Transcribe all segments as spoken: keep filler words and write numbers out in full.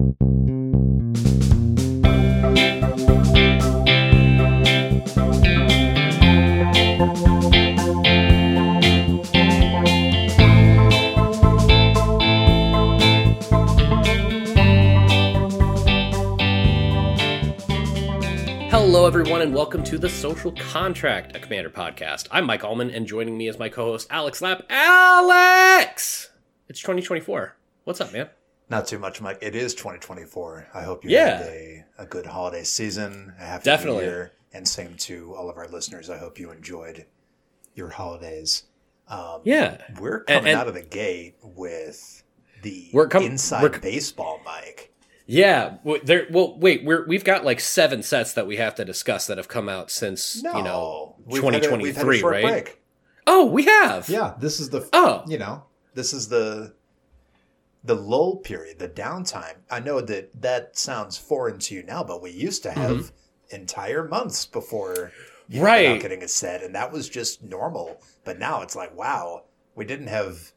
Hello, everyone, and welcome to The Social Contract, a Commander podcast. I'm Mike Allman, and joining me is my co-host, Alex Lapp. Alex! It's twenty twenty-four. What's up, man? Not too much, Mike. It is twenty twenty-four. I hope you yeah. had a, a good holiday season, a happy Definitely. New Year, and same to all of our listeners. I hope you enjoyed your holidays. Um, yeah. We're coming and, and out of the gate with the we're com- inside we're, baseball, Mike. Yeah. There, well, wait, we're, we've got like seven sets that we have to discuss that have come out since, no, you know, we've twenty twenty-three, had a, we've had a short right? Break. Oh, we have. Yeah, this is the, oh. you know, this is the... the lull period, the downtime. I know that that sounds foreign to you now, but we used to have mm-hmm. entire months before you know, right. without getting a set, and that was just normal. But now it's like, wow, we didn't have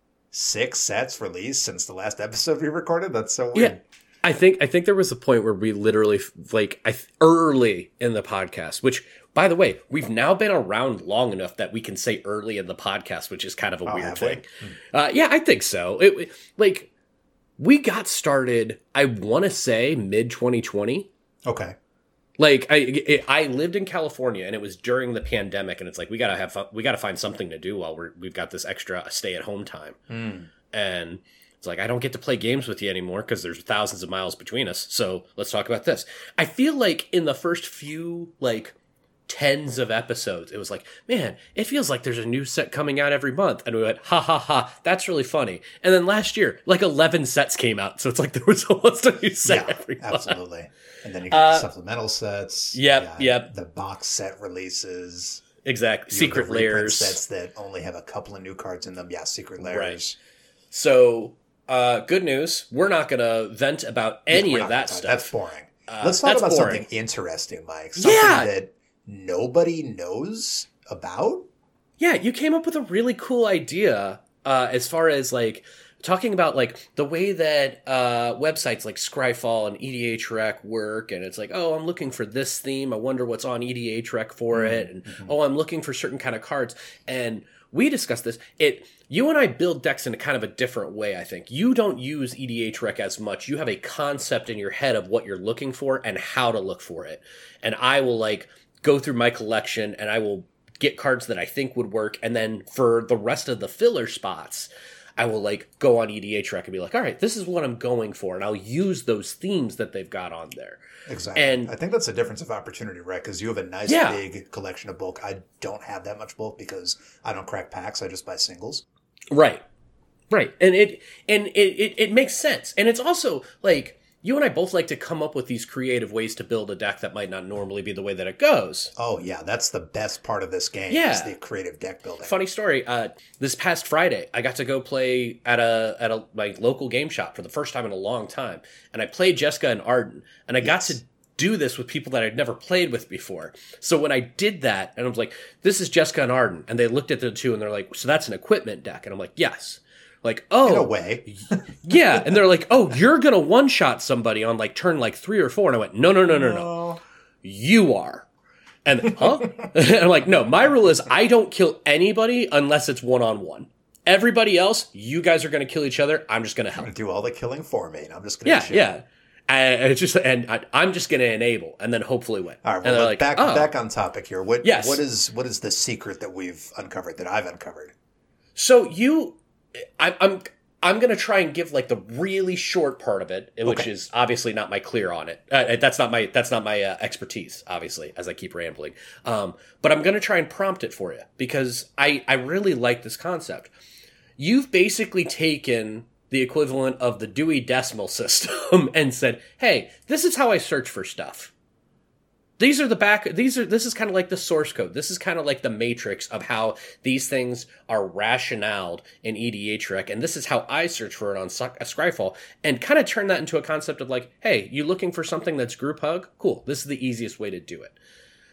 six sets released since the last episode we recorded. That's so weird. Yeah. I think I think there was a point where we literally, like, I early in the podcast, which, by the way, we've now been around long enough that we can say early in the podcast, which is kind of a oh, weird have thing. we? Uh, yeah, I think so. It, like, we got started, I want to say, mid twenty twenty. Okay. Like, I it, I lived in California, and it was during the pandemic, and it's like, we gotta have fun, we gotta find something to do while we're we've got this extra stay-at-home time. Mm. And it's like, I don't get to play games with you anymore because there's thousands of miles between us. So let's talk about this. I feel like in the first few, like, tens of episodes, it was like, man, it feels like there's a new set coming out every month. And we went, ha, ha, ha, that's really funny. And then last year, like, eleven sets came out. So it's like there was almost a new set yeah, every month. absolutely. And then you got uh, the supplemental sets. Yep, yep. The box set releases. Exactly. Secret the Layers. Sets that only have a couple of new cards in them. Yeah, Secret Layers. Right. So... Uh, good news. We're not going to vent about any yeah, of that stuff. That's boring. Uh, Let's talk about boring. something interesting, Mike. Something yeah. that nobody knows about. Yeah, you came up with a really cool idea uh, as far as, like, talking about, like, the way that uh, websites like Scryfall and E D H Rec work. And it's like, oh, I'm looking for this theme. I wonder what's on E D H Rec for mm-hmm. it. And, mm-hmm. oh, I'm looking for certain kind of cards. And we discussed this. It you and I build decks in a kind of a different way, I think. You don't use E D H Rec as much. You have a concept in your head of what you're looking for and how to look for it. And I will, like, go through my collection and I will get cards that I think would work. And then for the rest of the filler spots, I will, like, go on E D H Rec and be like, all right, this is what I'm going for. And I'll use those themes that they've got on there. Exactly. And I think that's a difference of opportunity, right? Because you have a nice yeah. big collection of bulk. I don't have that much bulk because I don't crack packs. I just buy singles. Right. Right. And it and it, it, it makes sense. And it's also, like, you and I both like to come up with these creative ways to build a deck that might not normally be the way that it goes. Oh, yeah. That's the best part of this game yeah. is the creative deck building. Funny story. Uh, this past Friday, I got to go play at a at a like local game shop for the first time in a long time. And I played Jessica and Arden. And I yes. got to do this with people that I'd never played with before. So when I did that, and I was like, this is Jessica and Arden. And they looked at the two and they're like, so that's an equipment deck. And I'm like, yes. Like, oh. In a way. yeah. And they're like, oh, you're going to one-shot somebody on, like, turn, like, three or four. And I went, no, no, no, no, no. You are. And, huh? And I'm like, no, my rule is I don't kill anybody unless it's one-on-one. Everybody else, you guys are going to kill each other. I'm just going to help. I'm gonna do all the killing for me. And I'm just going to Yeah, yeah. And it's just, and I, I'm just going to enable and then hopefully win. All right, well, well, like, back oh. back on topic here. What yes. what is what is the secret that we've uncovered, that I've uncovered? So you, I, I'm I'm going to try and give, like, the really short part of it, which okay. is obviously not my clear on it. Uh, that's not my that's not my uh, expertise, obviously, as I keep rambling. Um, but I'm going to try and prompt it for you because I I really like this concept. You've basically taken the equivalent of the Dewey Decimal System and said, hey, this is how I search for stuff. These are the back, these are, this is kind of like the source code. This is kind of like the matrix of how these things are rationaled in E D H Rec. And this is how I search for it on Scryfall, and kind of turn that into a concept of like, hey, you looking for something that's group hug? Cool. This is the easiest way to do it.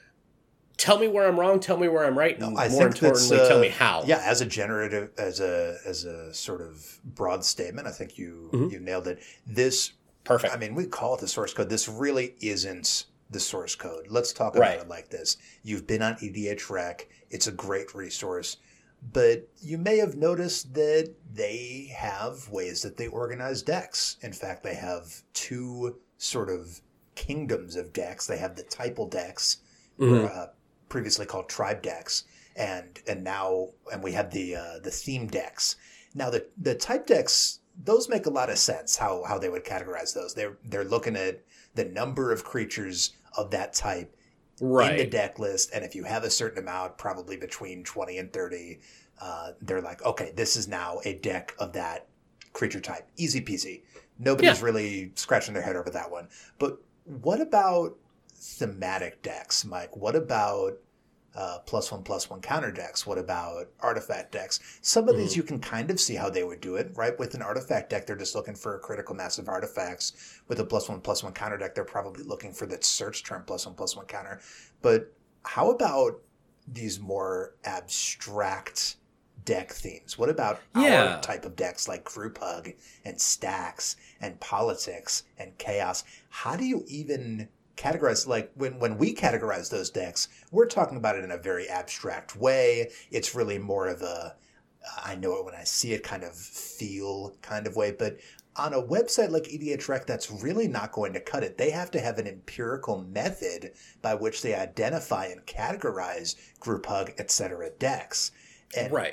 Tell me where I'm wrong. Tell me where I'm right. And no, I more think importantly, uh, tell me how. Yeah, as a generative, as a as a sort of broad statement, I think you mm-hmm. you nailed it. This Perfect. I mean, we call it the source code. This really isn't the source code. Let's talk about Right. it like this. You've been on E D H Rec. It's a great resource. But you may have noticed that they have ways that they organize decks. In fact, they have two sort of kingdoms of decks. They have the typal decks, Mhm. or, uh, previously called tribe decks, and and now and we have the uh, the theme decks. Now the the type decks, those make a lot of sense. How how they would categorize those? They're they're looking at the number of creatures of that type Right. in the deck list, and if you have a certain amount, probably between twenty and thirty, uh, they're like, okay, this is now a deck of that creature type. Easy peasy. Nobody's Yeah. really scratching their head over that one. But what about thematic decks, Mike? What about uh, plus one plus one counter decks? What about artifact decks? Some of these Mhm. you can kind of see how they would do it, right? With an artifact deck, they're just looking for critical massive artifacts. With a plus one plus one counter deck, they're probably looking for that search term plus one plus one counter. But how about these more abstract deck themes? What about Yeah. our type of decks like Group Hug and Stacks and Politics and Chaos? How do you even categorize, like when, when we categorize those decks, we're talking about it in a very abstract way. It's really more of a, I know it when I see it kind of feel kind of way. But on a website like E D H Rec, that's really not going to cut it. They have to have an empirical method by which they identify and categorize Group Hug, et cetera decks. And Right.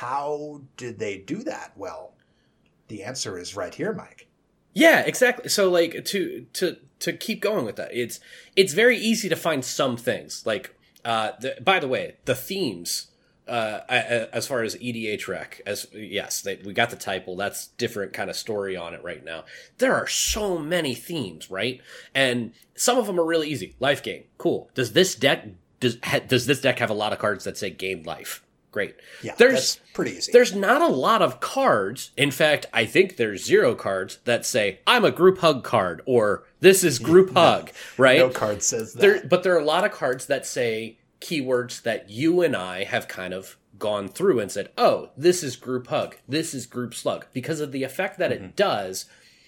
how did they do that? Well, the answer is right here, Mike. Yeah, exactly. So like to to to keep going with that, it's it's very easy to find some things. Like uh the, by the way, the themes uh a- as far as E D H Rec, as yes, they, we got the typal, that's different kind of story on it right now. There are so many themes, right? And some of them are really easy. Life gain. Cool. Does this deck does ha, does this deck have a lot of cards that say gain life? Great. Yeah, There's that's pretty easy. There's not a lot of cards. In fact, I think there's zero cards that say, I'm a group hug card, or this is group hug, right? No card says that. There, but there are a lot of cards that say keywords that you and I have kind of gone through and said, oh, this is group hug, this is group slug, because of the effect that Mm-hmm. it does,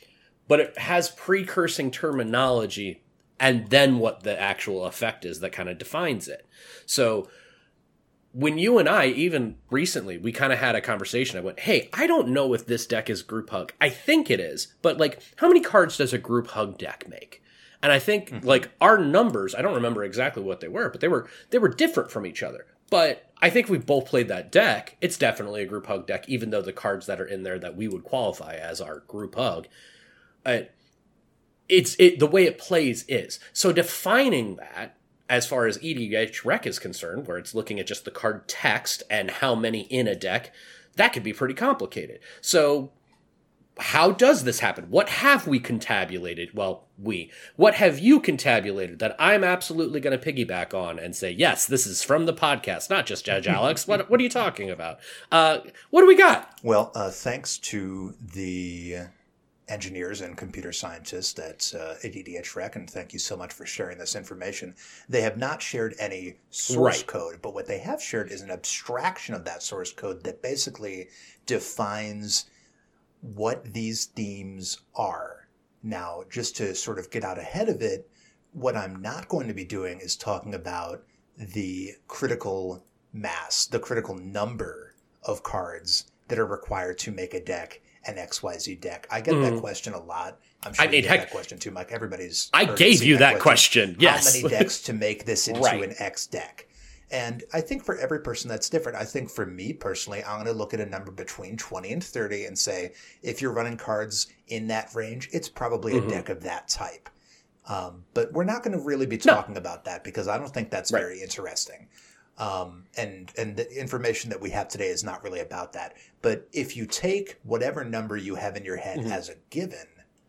but it has precursing terminology and then what the actual effect is that kind of defines it. So when you and I, even recently, we kind of had a conversation. I went, hey, I don't know if this deck is group hug. I think it is. But, like, how many cards does a group hug deck make? And I think, mm-hmm. like, our numbers, I don't remember exactly what they were, but they were they were different from each other. But I think we both played that deck. It's definitely a group hug deck, even though the cards that are in there that we would qualify as our group hug, uh, it's it the way it plays is. So defining that, as far as E D H Rec is concerned, where it's looking at just the card text and how many in a deck, that could be pretty complicated. So how does this happen? What have we contabulated? Well, we. What have you contabulated that I'm absolutely going to piggyback on and say, yes, this is from the podcast, not just Judge Alex. What, what are you talking about? Uh, what do we got? Well, uh, thanks to the engineers and computer scientists at uh, E D H Rec, and thank you so much for sharing this information. They have not shared any source Right. code, but what they have shared is an abstraction of that source code that basically defines what these themes are. Now, just to sort of get out ahead of it, what I'm not going to be doing is talking about the critical mass, the critical number of cards that are required to make a deck an X Y Z deck. I get Mm. that question a lot. I'm sure I you mean, get heck, that question too, Mike. Everybody's I heard gave seen you that question. Yes. How many decks to make this into Right. an X deck? And I think for every person that's different. I think for me personally, I'm going to look at a number between twenty and thirty and say, if you're running cards in that range, it's probably a Mhm. deck of that type. Um, but we're not going to really be No. talking about that because I don't think that's Right. very interesting. Um, and and the information that we have today is not really about that. But if you take whatever number you have in your head Mhm. as a given,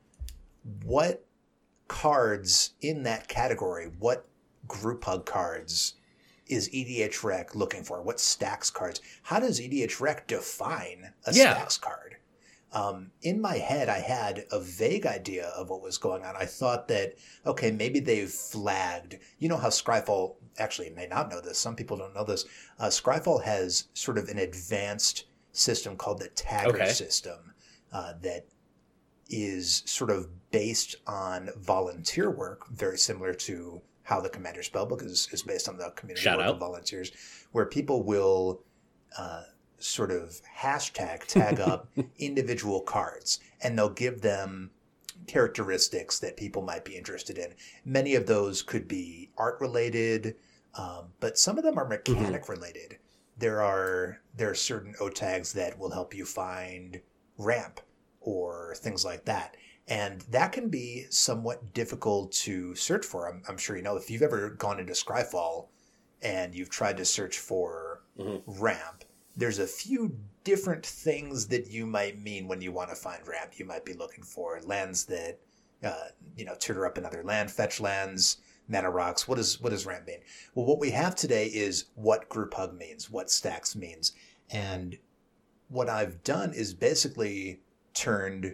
what cards in that category, what group hug cards is E D H Rec looking for? What stacks cards? How does E D H Rec define a Yeah. stacks card? Um, in my head, I had a vague idea of what was going on. I thought that, okay, maybe they've flagged. You know how Scryfall, actually, you may not know this. Some people don't know this. Uh, Scryfall has sort of an advanced system called the Tagger Okay. system uh, that is sort of based on volunteer work, very similar to how the Commander Spellbook is, is based on the community Shout work out. of volunteers, where people will uh, sort of hashtag tag up individual cards, and they'll give them characteristics that people might be interested in. Many of those could be art related, um, but some of them are mechanic mm-hmm. related. There are there are certain O tags that will help you find ramp or things like that. And that can be somewhat difficult to search for. I'm, I'm sure you know, if you've ever gone into Scryfall and you've tried to search for mm-hmm. ramp, there's a few different things that you might mean when you want to find ramp. You might be looking for lands that, uh, you know, tutor up another land, fetch lands, mana rocks. What does, what does ramp mean? Well, what we have today is what group hug means, what stacks means. And what I've done is basically turned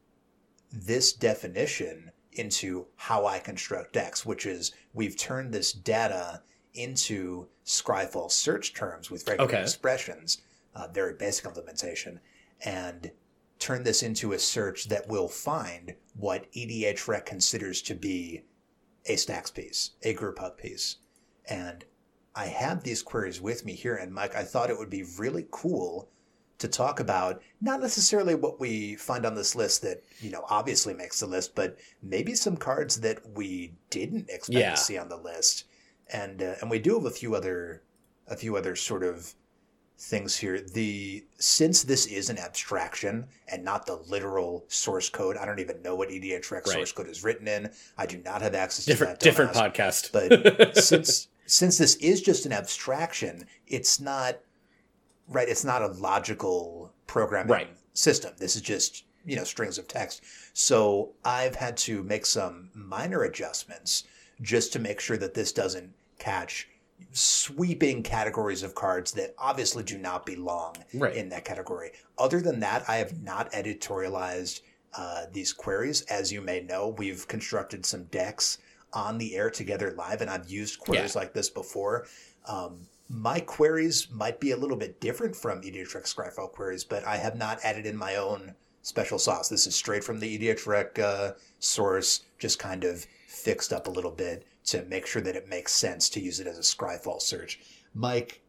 this definition into how I construct decks, which is we've turned this data into Scryfall search terms with regular okay. expressions, uh, very basic implementation, and turn this into a search that will find what EDHREC considers to be a stacks piece, a group hug piece. And I have these queries with me here, and Mike, I thought it would be really cool to talk about not necessarily what we find on this list that, you know, obviously makes the list, but maybe some cards that we didn't expect yeah. to see on the list. And uh, and we do have a few other a few other sort of things here. The since this is an abstraction and not the literal source code, I don't even know what EDHREC right. source code is written in. I do not have access different, to that. Different podcast. But since since this is just an abstraction, it's not right. It's not a logical programming right. system. This is just, you know, strings of text. So I've had to make some minor adjustments just to make sure that this doesn't catch sweeping categories of cards that obviously do not belong right. in that category. Other than that, I have not editorialized uh, these queries. As you may know, we've constructed some decks on the air together live, and I've used queries yeah. like this before. Um, my queries might be a little bit different from EDHREC Scryfall queries, but I have not added in my own special sauce. This is straight from the EDHREC uh, source, just kind of fixed up a little bit to make sure that it makes sense to use it as a Scryfall search. Mike,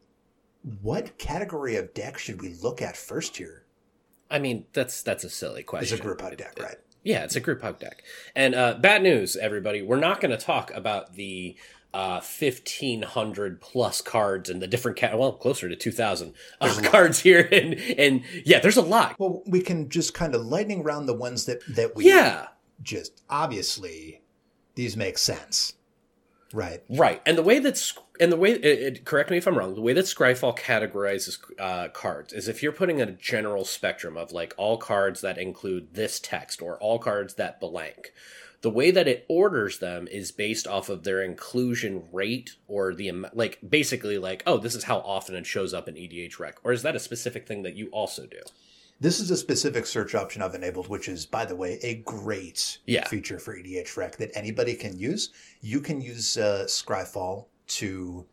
what category of deck should we look at first here? I mean, that's that's a silly question. It's a group hug deck, right? Yeah, it's a group hug deck. And uh, bad news, everybody. We're not going to talk about the uh, fifteen hundred plus cards and the different, ca- well, closer to two thousand uh, cards here. And, and yeah, there's a lot. Well, we can just kind of lightning round the ones that, that we yeah. just, obviously, these make sense. Right. Right. And the way that's, and the way, it, it, correct me if I'm wrong, the way that Scryfall categorizes uh, cards is if you're putting a general spectrum of like all cards that include this text or all cards that blank, the way that it orders them is based off of their inclusion rate or the, like, basically like, oh, this is how often it shows up in EDHREC. Or is that a specific thing that you also do? This is a specific search option I've enabled, which is, by the way, a great yeah. feature for EDHREC that anybody can use. You can use uh, Scryfall to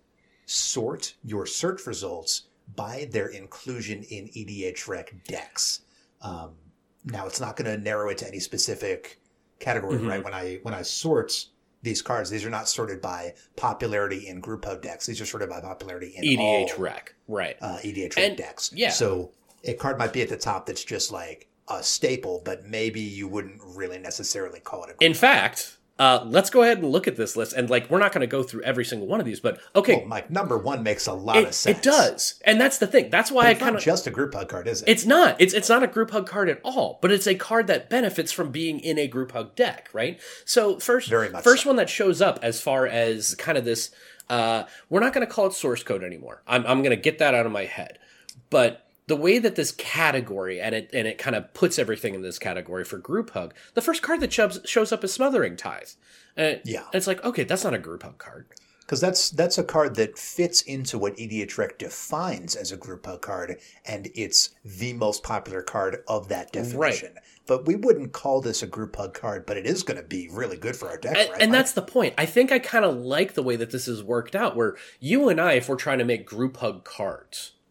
sort your search results by their inclusion in EDHREC decks. Um, now, it's not going to narrow it to any specific category, mm-hmm. right? When I when I sort these cards, these are not sorted by popularity in group hug decks. These are sorted by popularity in EDHREC, all, right? Uh, EDHREC and, decks. Yeah. So a card might be at the top that's just like a staple, but maybe you wouldn't really necessarily call it a group In hug. fact, uh, let's go ahead and look at this list. And like, we're not going to go through every single one of these, but okay. Well, Mike, number one makes a lot it, of sense. It does. And that's the thing. That's why but I it's kind not of just a group hug card, is it? It's not. It's it's not a group hug card at all, but it's a card that benefits from being in a group hug deck, right? So first, Very much first so. one that shows up as far as kind of this, uh, we're not going to call it source code anymore. I'm I'm going to get that out of my head. But the way that this category, and it and it kind of puts everything in this category for group hug, the first card that shows, shows up is Smothering Tithe. And yeah. And it's like, okay, that's not a group hug card. Because that's that's a card that fits into what EDHREC defines as a group hug card, and it's the most popular card of that definition. Right. But we wouldn't call this a group hug card, but it is going to be really good for our deck, and, right? And Mike? that's the point. I think I kind of like the way that this has worked out, where you and I, if we're trying to make group hug cards,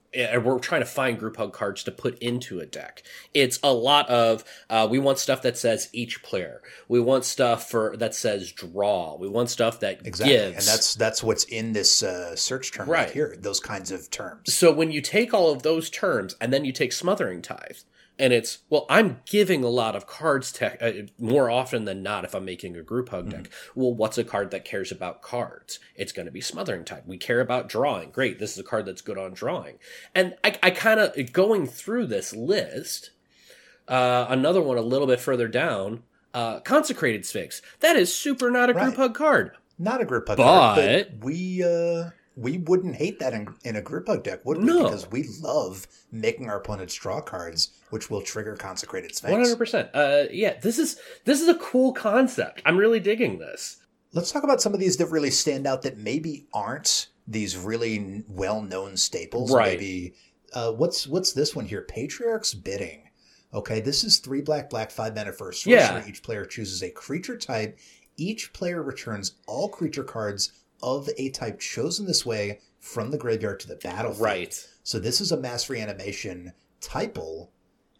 and we're trying to find group hug cards to put into a deck. It's a lot of, uh, we want stuff that says each player. We want stuff for that says draw. We want stuff that exactly. gives. And that's that's what's in this uh, search term right. right here, those kinds of terms. So when you take all of those terms and then you take Smothering Tithe, and it's, well, I'm giving a lot of cards to, uh, more often than not if I'm making a group hug deck. Mm-hmm. Well, what's a card that cares about cards? It's going to be Smothering Tithe. We care about drawing. Great, this is a card that's good on drawing. And I, I kind of, going through this list, uh, another one a little bit further down, uh, Consecrated Sphinx. That is super not a group right. hug card. Not a group hug but, card, but we... Uh... We wouldn't hate that in, in a group hug deck, would we? No. Because we love making our opponents draw cards, which will trigger Consecrated Sphinx. one hundred percent. Uh, yeah, this is this is a cool concept. I'm really digging this. Let's talk about some of these that really stand out that maybe aren't these really well-known staples. Right. Maybe uh, what's what's this one here? Patriarch's Bidding. Okay, this is three black, black, five mana for a sorcery. Yeah. Each player chooses a creature type. Each player returns all creature cards of a type chosen this way from the graveyard to the battlefield. Right. So this is a mass reanimation typal,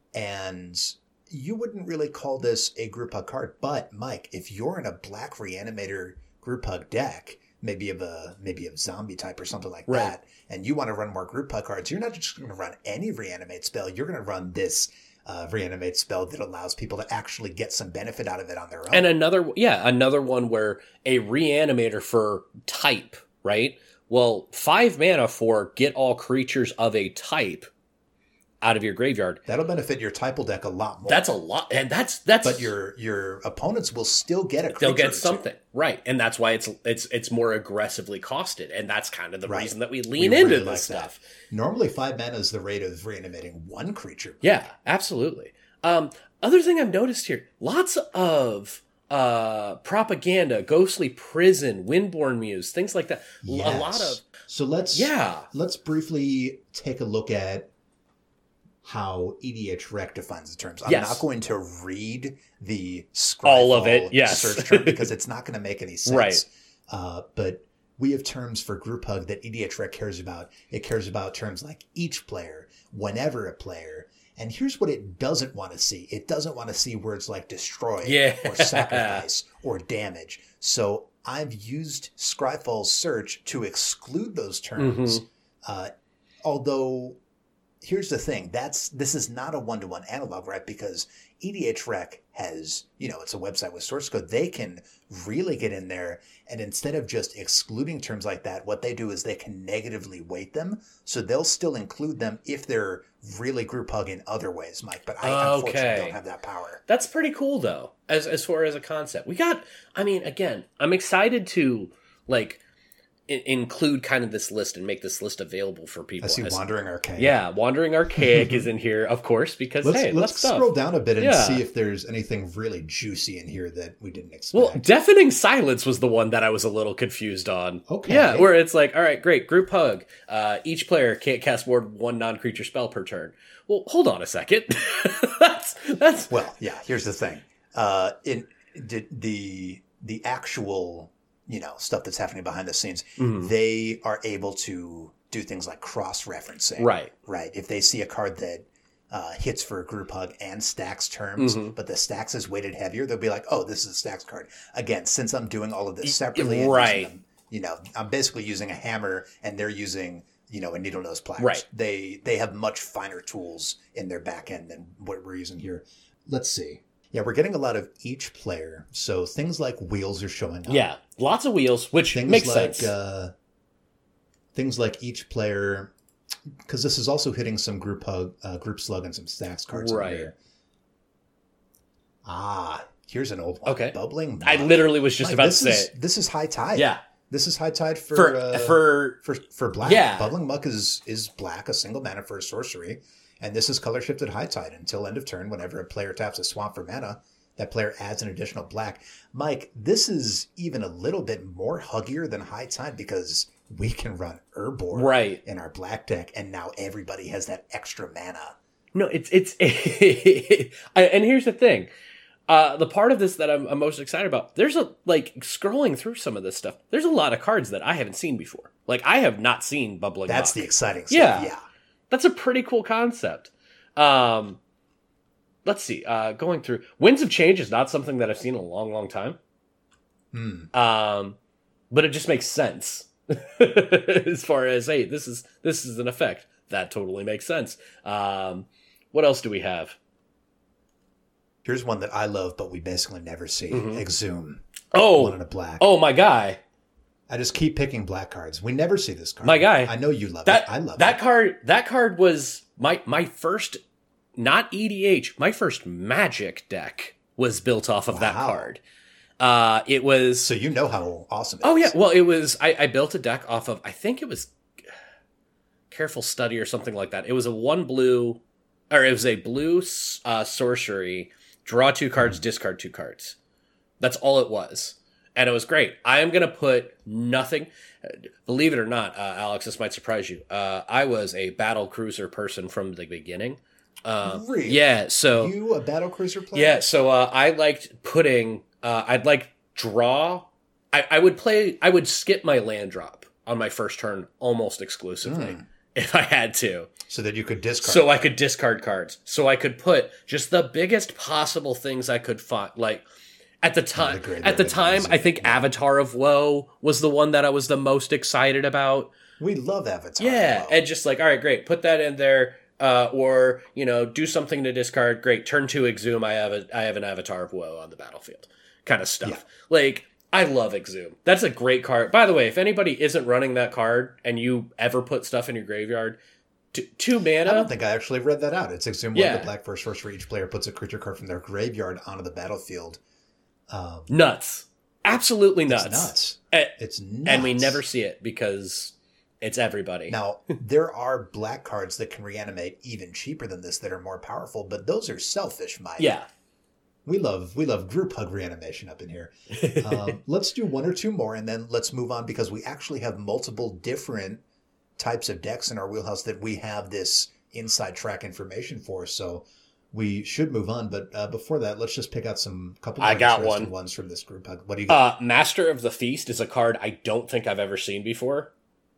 and you wouldn't really call this a group hug card. But Mike, if you're in a black reanimator group hug deck, maybe of a maybe of zombie type or something like right. that, and you want to run more group hug cards, you're not just going to run any reanimate spell. You're going to run this Uh, reanimate spell that allows people to actually get some benefit out of it on their own. And another, yeah, another one where a reanimator for type, right? Well, five mana for get all creatures of a type out of your graveyard. That'll benefit your typal deck a lot more. That's a lot, and that's that's. But your your opponents will still get a creature. They'll get something, right? And that's why it's it's it's more aggressively costed, and that's kind of the right. reason that we lean we into really this like stuff. That. Normally, five mana is the rate of reanimating one creature. Yeah, absolutely. Um, other thing I've noticed here: lots of uh, propaganda, Ghostly Prison, Windborn Muse, things like that. Yes. A lot of so let's yeah. Let's briefly take a look at how E D H Rec defines the terms. I'm yes. not going to read the all of it, yes. search term because it's not going to make any sense. Right. Uh, but we have terms for group hug that E D H Rec cares about. It cares about terms like each player, whenever a player. And here's what it doesn't want to see. It doesn't want to see words like destroy yeah. or sacrifice or damage. So I've used Scryfall's search to exclude those terms. Mm-hmm. Uh, although... Here's the thing. That's this is not a one-to-one analog, right? Because E D H Rec has, you know, it's a website with source code. They can really get in there, and instead of just excluding terms like that, what they do is they can negatively weight them. So they'll still include them if they're really group hug in other ways, Mike. But I okay. unfortunately don't have that power. That's pretty cool, though, as as far as a concept. We got, I mean, again, I'm excited to, like... include kind of this list and make this list available for people. I see As, Wandering Archaic. Yeah, Wandering Archaic is in here, of course, because, let's, hey, let's, let's scroll down a bit and yeah. see if there's anything really juicy in here that we didn't expect. Well, Deafening Silence was the one that I was a little confused on. Okay. Yeah, where it's like, all right, great, group hug. Uh, each player can't cast more than one non-creature spell per turn. Well, hold on a second. that's, that's... Well, yeah, here's the thing. Uh, in the, the, the actual... you know, stuff that's happening behind the scenes, mm-hmm. they are able to do things like cross-referencing. Right. Right. If they see a card that uh, hits for a group hug and stacks terms, mm-hmm. but the stacks is weighted heavier, they'll be like, oh, this is a stacks card. Again, since I'm doing all of this separately, right. them, you know, I'm basically using a hammer and they're using, you know, a needle nose pliers. Right. They, they have much finer tools in their back end than what we're using here. Let's see. Yeah, we're getting a lot of each player. So things like wheels are showing up. Yeah, lots of wheels, which things makes like, sense. Uh, things like each player, because this is also hitting some group hug, uh, group slug, and some stacks cards. Right. In here. Ah, here's an old one. Okay. Bubbling Muck. I literally was just like, about this to is, say it. This is High Tide. Yeah. This is High Tide for for uh, for, for for black. Yeah. Bubbling Muck is is black, a single mana for a sorcery, and this is color shifted High Tide until end of turn. Whenever a player taps a swamp for mana, that player adds an additional black. Mike, this is even a little bit more huggier than High Tide because we can run Urborg right. in our black deck, and now everybody has that extra mana. No, it's it's, and here's the thing. Uh, the part of this that I'm, I'm most excited about, there's a, like, scrolling through some of this stuff, there's a lot of cards that I haven't seen before. Like, I have not seen Bubbling That's Muck. the exciting stuff, yeah. yeah. That's a pretty cool concept. Um, let's see. Uh, going through Winds of Change is not something that I've seen in a long, long time. Hmm. Um, but it just makes sense as far as, hey, this is this is an effect that totally makes sense. Um, what else do we have? Here's one that I love, but we basically never see. Mm-hmm. Exhume. Oh, one in a black. Oh, my guy. I just keep picking black cards. We never see this card. My guy. I know you love that, it. I love that it. card. That card was my my first, not E D H. My first Magic deck was built off of Wow. that card. Uh, it was. So you know how awesome it oh, is. yeah. Well, it was. I, I built a deck off of. I think it was Careful Study or something like that. It was a one blue, or it was a blue uh, sorcery. Draw two cards, mm-hmm. discard two cards. That's all it was. And it was great. I am going to put nothing. Believe it or not, uh, Alex, this might surprise you. Uh, I was a battle cruiser person from the beginning. Uh, really? Yeah. So you a battle cruiser player? Yeah. So uh, I liked putting. Uh, I'd like draw. I, I would play. I would skip my land drop on my first turn almost exclusively mm. if I had to. So that you could discard. So cards. I could discard cards. So I could put just the biggest possible things I could find, like. At the time, oh, the at the time, I think yeah. Avatar of Woe was the one that I was the most excited about. We love Avatar. Yeah, of Woe. And just like, all right, great, put that in there, uh, or you know, do something to discard. Great, turn two Exhume. I have a, I have an Avatar of Woe on the battlefield, kind of stuff. Yeah. Like, I love Exhume. That's a great card. By the way, if anybody isn't running that card and you ever put stuff in your graveyard, t- two mana. I don't think I actually read that out. It's Exhume yeah. one, the black first first for each player puts a creature card from their graveyard onto the battlefield. Um, nuts. Absolutely nuts. It's nuts. And, it's nuts. And we never see it because it's everybody. Now, there are black cards that can reanimate even cheaper than this that are more powerful, but those are selfish, Mike. Yeah. We love we love group hug reanimation up in here. Um, let's do one or two more and then let's move on because we actually have multiple different types of decks in our wheelhouse that we have this inside track information for. So we should move on, but uh, before that, let's just pick out some couple of I got interesting one. ones from this group. What do you got? Uh, Master of the Feast is a card I don't think I've ever seen before.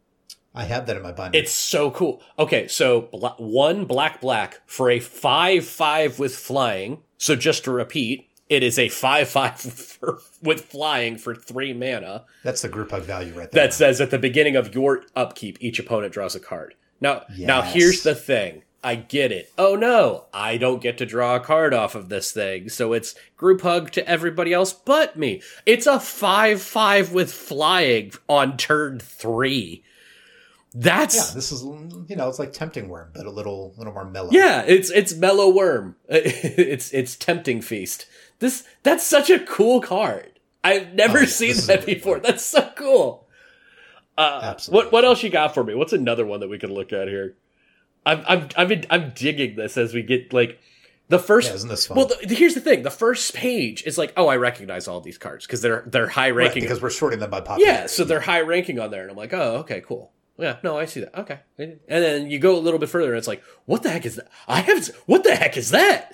I have that in my binder. It's so cool. Okay, so bla- one black black for a five five with flying. So just to repeat, it is a five five for, with flying for three mana. That's the group hug value right there. That says at the beginning of your upkeep, each opponent draws a card. Now, yes. now here's the thing. I get it. Oh no, I don't get to draw a card off of this thing. So it's group hug to everybody else but me. It's a five five with flying on turn three. That's yeah. This is you know it's like Tempting Worm, but a little little more mellow. Yeah, it's it's Mellow Worm. It's it's Tempting Feast. This that's such a cool card. I've never oh, yeah, seen that before. One. That's so cool. Uh, Absolutely. What what else you got for me? What's another one that we could look at here? I'm I'm I'm I'm digging this as we get like the first. Yeah, isn't this fun? Well, the, here's the thing: the first page is like, oh, I recognize all these cards because they're they're high ranking right, because we're sorting them by popularity. Yeah, so they're high ranking on there, and I'm like, oh, okay, cool. Yeah, no, I see that. Okay, and then you go a little bit further, and it's like, what the heck is that? I have what the heck is that?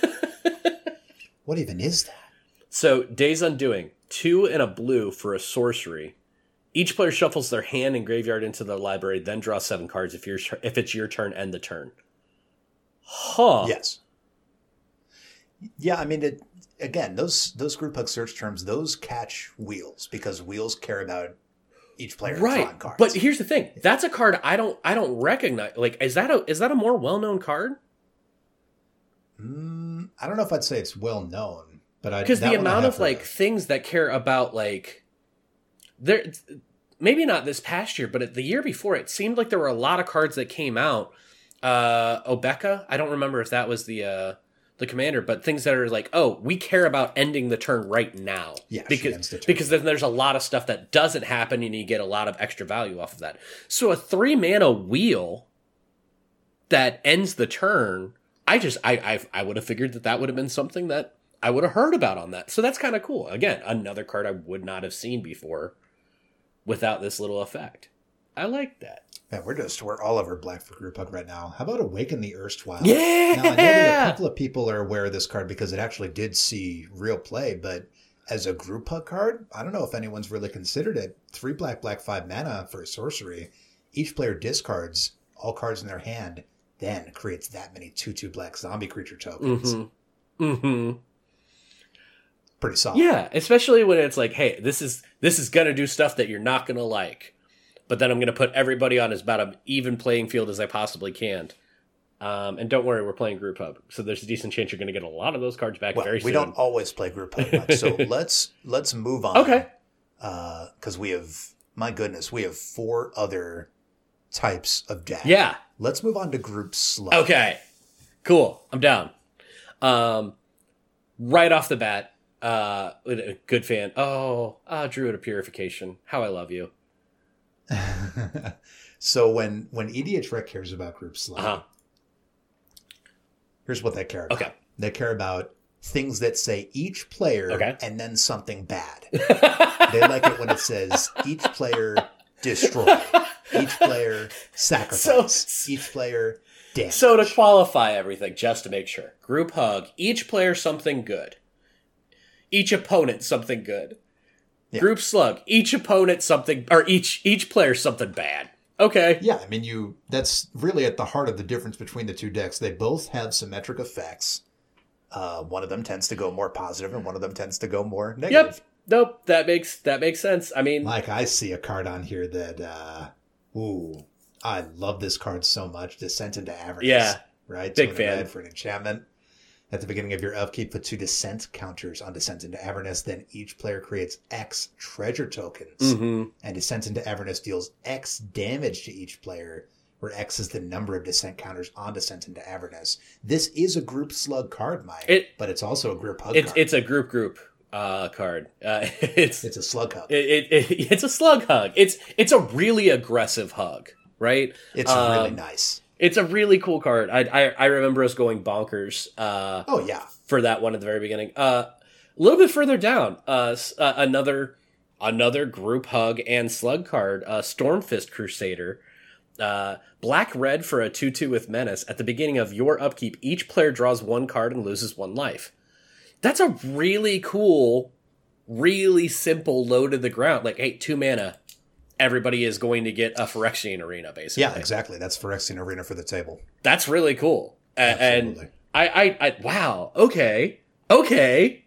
What even is that? So Days Undoing, two and a blue for a sorcery. Each player shuffles their hand and graveyard into the library, then draw seven cards if you're if it's your turn, end the turn. Huh. Yes. Yeah, I mean, it, again, those those group hug search terms, those catch wheels because wheels care about each player right. drawing cards. But here's the thing: that's a card I don't I don't recognize. Like, is that a is that a more well known card? Mm, I don't know if I'd say it's well known, but I because the amount of like things that care about like. There, maybe not this past year, but the year before, it seemed like there were a lot of cards that came out. Uh, Obeka, I don't remember if that was the uh, the commander, but things that are like, oh, we care about ending the turn right now. Yeah, because the turn. because then there's a lot of stuff that doesn't happen, and you get a lot of extra value off of that. So a three mana wheel that ends the turn, I just I I, I would have figured that that would have been something that I would have heard about on that. So that's kind of cool. Again, another card I would not have seen before. Without this little effect. I like that. Man, we're just, we're all over black for group hug right now. How about Awaken the Erstwhile? Yeah! Now, I know that a couple of people are aware of this card because it actually did see real play, but as a group hug card, I don't know if anyone's really considered it. Three black, black, five mana for a sorcery. Each player discards all cards in their hand, then creates that many two two black zombie creature tokens. Mm-hmm. Mm-hmm. Pretty solid. Yeah, especially when it's like, hey, this is this is gonna do stuff that you're not gonna like, but then I'm gonna put everybody on as about an even playing field as I possibly can. Um, and don't worry, we're playing Group Hug, so there's a decent chance you're gonna get a lot of those cards back well, very we soon. We don't always play Group Hug much, so let's let's move on. Okay. Because uh, we have, my goodness, we have four other types of deck. Yeah. Let's move on to Group Slug. Okay. Cool. I'm down. Um, right off the bat, uh, a good fan. Oh, ah, Druid of Purification. How I love you. So when when E D H Rec cares about Group Slug, uh-huh. here's what they care about. Okay. They care about things that say each player okay. and then something bad. They like it when it says each player destroy, each player sacrifice, so, each player damage. So to qualify everything, just to make sure, Group Hug, each player something good. Each opponent something good. Yeah. Group Slug, each opponent something, or each each player something bad. Okay. Yeah, I mean, you. That's really at the heart of the difference between the two decks. They both have symmetric effects. Uh, one of them tends to go more positive, and one of them tends to go more negative. Yep. Nope. That makes that makes sense. I mean, like I see a card on here that, uh, ooh, I love this card so much. Descent into Avernus. Yeah. Right. Big so fan. For an enchantment. At the beginning of your upkeep, put two Descent counters on Descent into Avernus. Then each player creates X treasure tokens. Mm-hmm. And Descent into Avernus deals X damage to each player, where X is the number of Descent counters on Descent into Avernus. This is a Group Slug card, Mike, it, but it's also a Group Hug it's, card. It's a group group uh, card. Uh, it's it's a Slug Hug. It, it, it, it's a Slug Hug. It's it's a really aggressive hug, right? It's um, really nice. It's a really cool card. I I, I remember us going bonkers. Uh, oh yeah, for that one at the very beginning. Uh, a little bit further down, uh, uh, another another Group Hug and Slug card, uh, Stormfist Crusader. Uh, black red for a two two with Menace. At the beginning of your upkeep, each player draws one card and loses one life. That's a really cool, really simple low to the ground. Like, hey, two mana. Everybody is going to get a Phyrexian Arena, basically. Yeah, exactly. That's Phyrexian Arena for the table. That's really cool. Absolutely. And I, I, I, wow. Okay. Okay.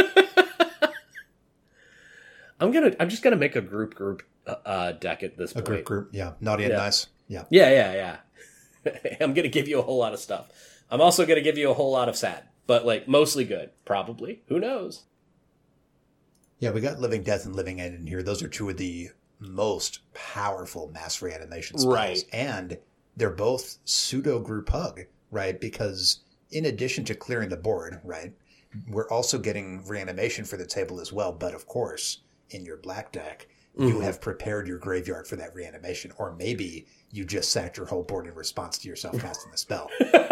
I'm gonna. I'm just gonna make a group group uh, deck at this a point. A group group. Yeah. Naughty and yeah. nice. Yeah. Yeah. Yeah. Yeah. I'm gonna give you a whole lot of stuff. I'm also gonna give you a whole lot of sad, but like mostly good. Probably. Who knows? Yeah, we got Living Death and Living End in here. Those are two of the most powerful mass reanimation spells. Right. And they're both pseudo Group Hug, right? Because in addition to clearing the board, right, we're also getting reanimation for the table as well. But of course, in your black deck, mm-hmm. you have prepared your graveyard for that reanimation. Or maybe you just sacked your whole board in response to yourself casting the spell.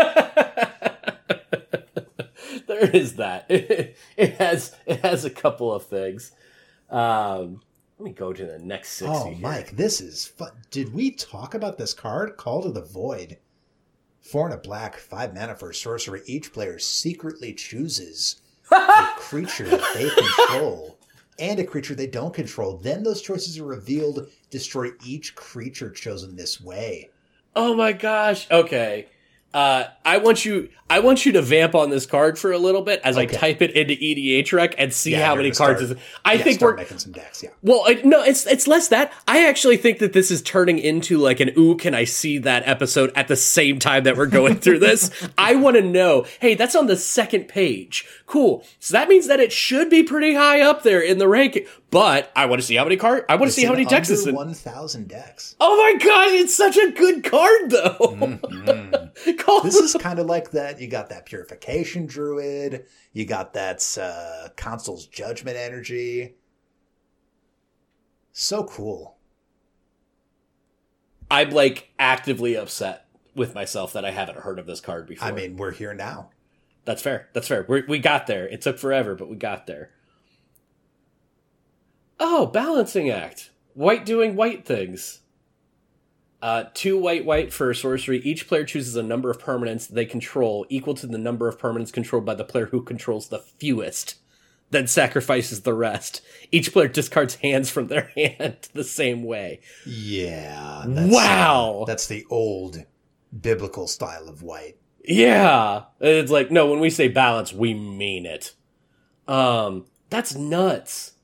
There is that. It, it has it has a couple of things. Um Let me go to the next sixty. Oh, here. Mike, this is fun. Did we talk about this card? Call to the Void. Four and a black, five mana for a sorcery. Each player secretly chooses a creature that they control and a creature they don't control. Then those choices are revealed. Destroy each creature chosen this way. Oh my gosh. Okay. Uh, I want you. I want you to vamp on this card for a little bit as okay. I type it into E D H Rec and see yeah, how many cards. Start, is, I yeah, think start we're making some decks. Yeah. Well, I, no, it's it's less that. I actually think that this is turning into like an ooh, can I see that episode at the same time that we're going through this? I want to know. Hey, that's on the second page. Cool. So that means that it should be pretty high up there in the ranking. But I want to see how many cards. I want to see how many decks it's is in. One thousand decks. Oh my gosh, it's such a good card though. Mm-hmm. This is kind of like that. You got that Purification Druid. You got that uh, Consul's Judgment energy. So cool. I'm like actively upset with myself that I haven't heard of this card before. I mean, we're here now. That's fair. That's fair. We we got there. It took forever, but we got there. Oh, Balancing Act. White doing white things. Uh, two white white for sorcery. Each player chooses a number of permanents they control equal to the number of permanents controlled by the player who controls the fewest, then sacrifices the rest. Each player discards hands from their hand the same way. Yeah. That's, wow. Uh, that's the old biblical style of white. Yeah. It's like, no, when we say balance, we mean it. Um, that's nuts.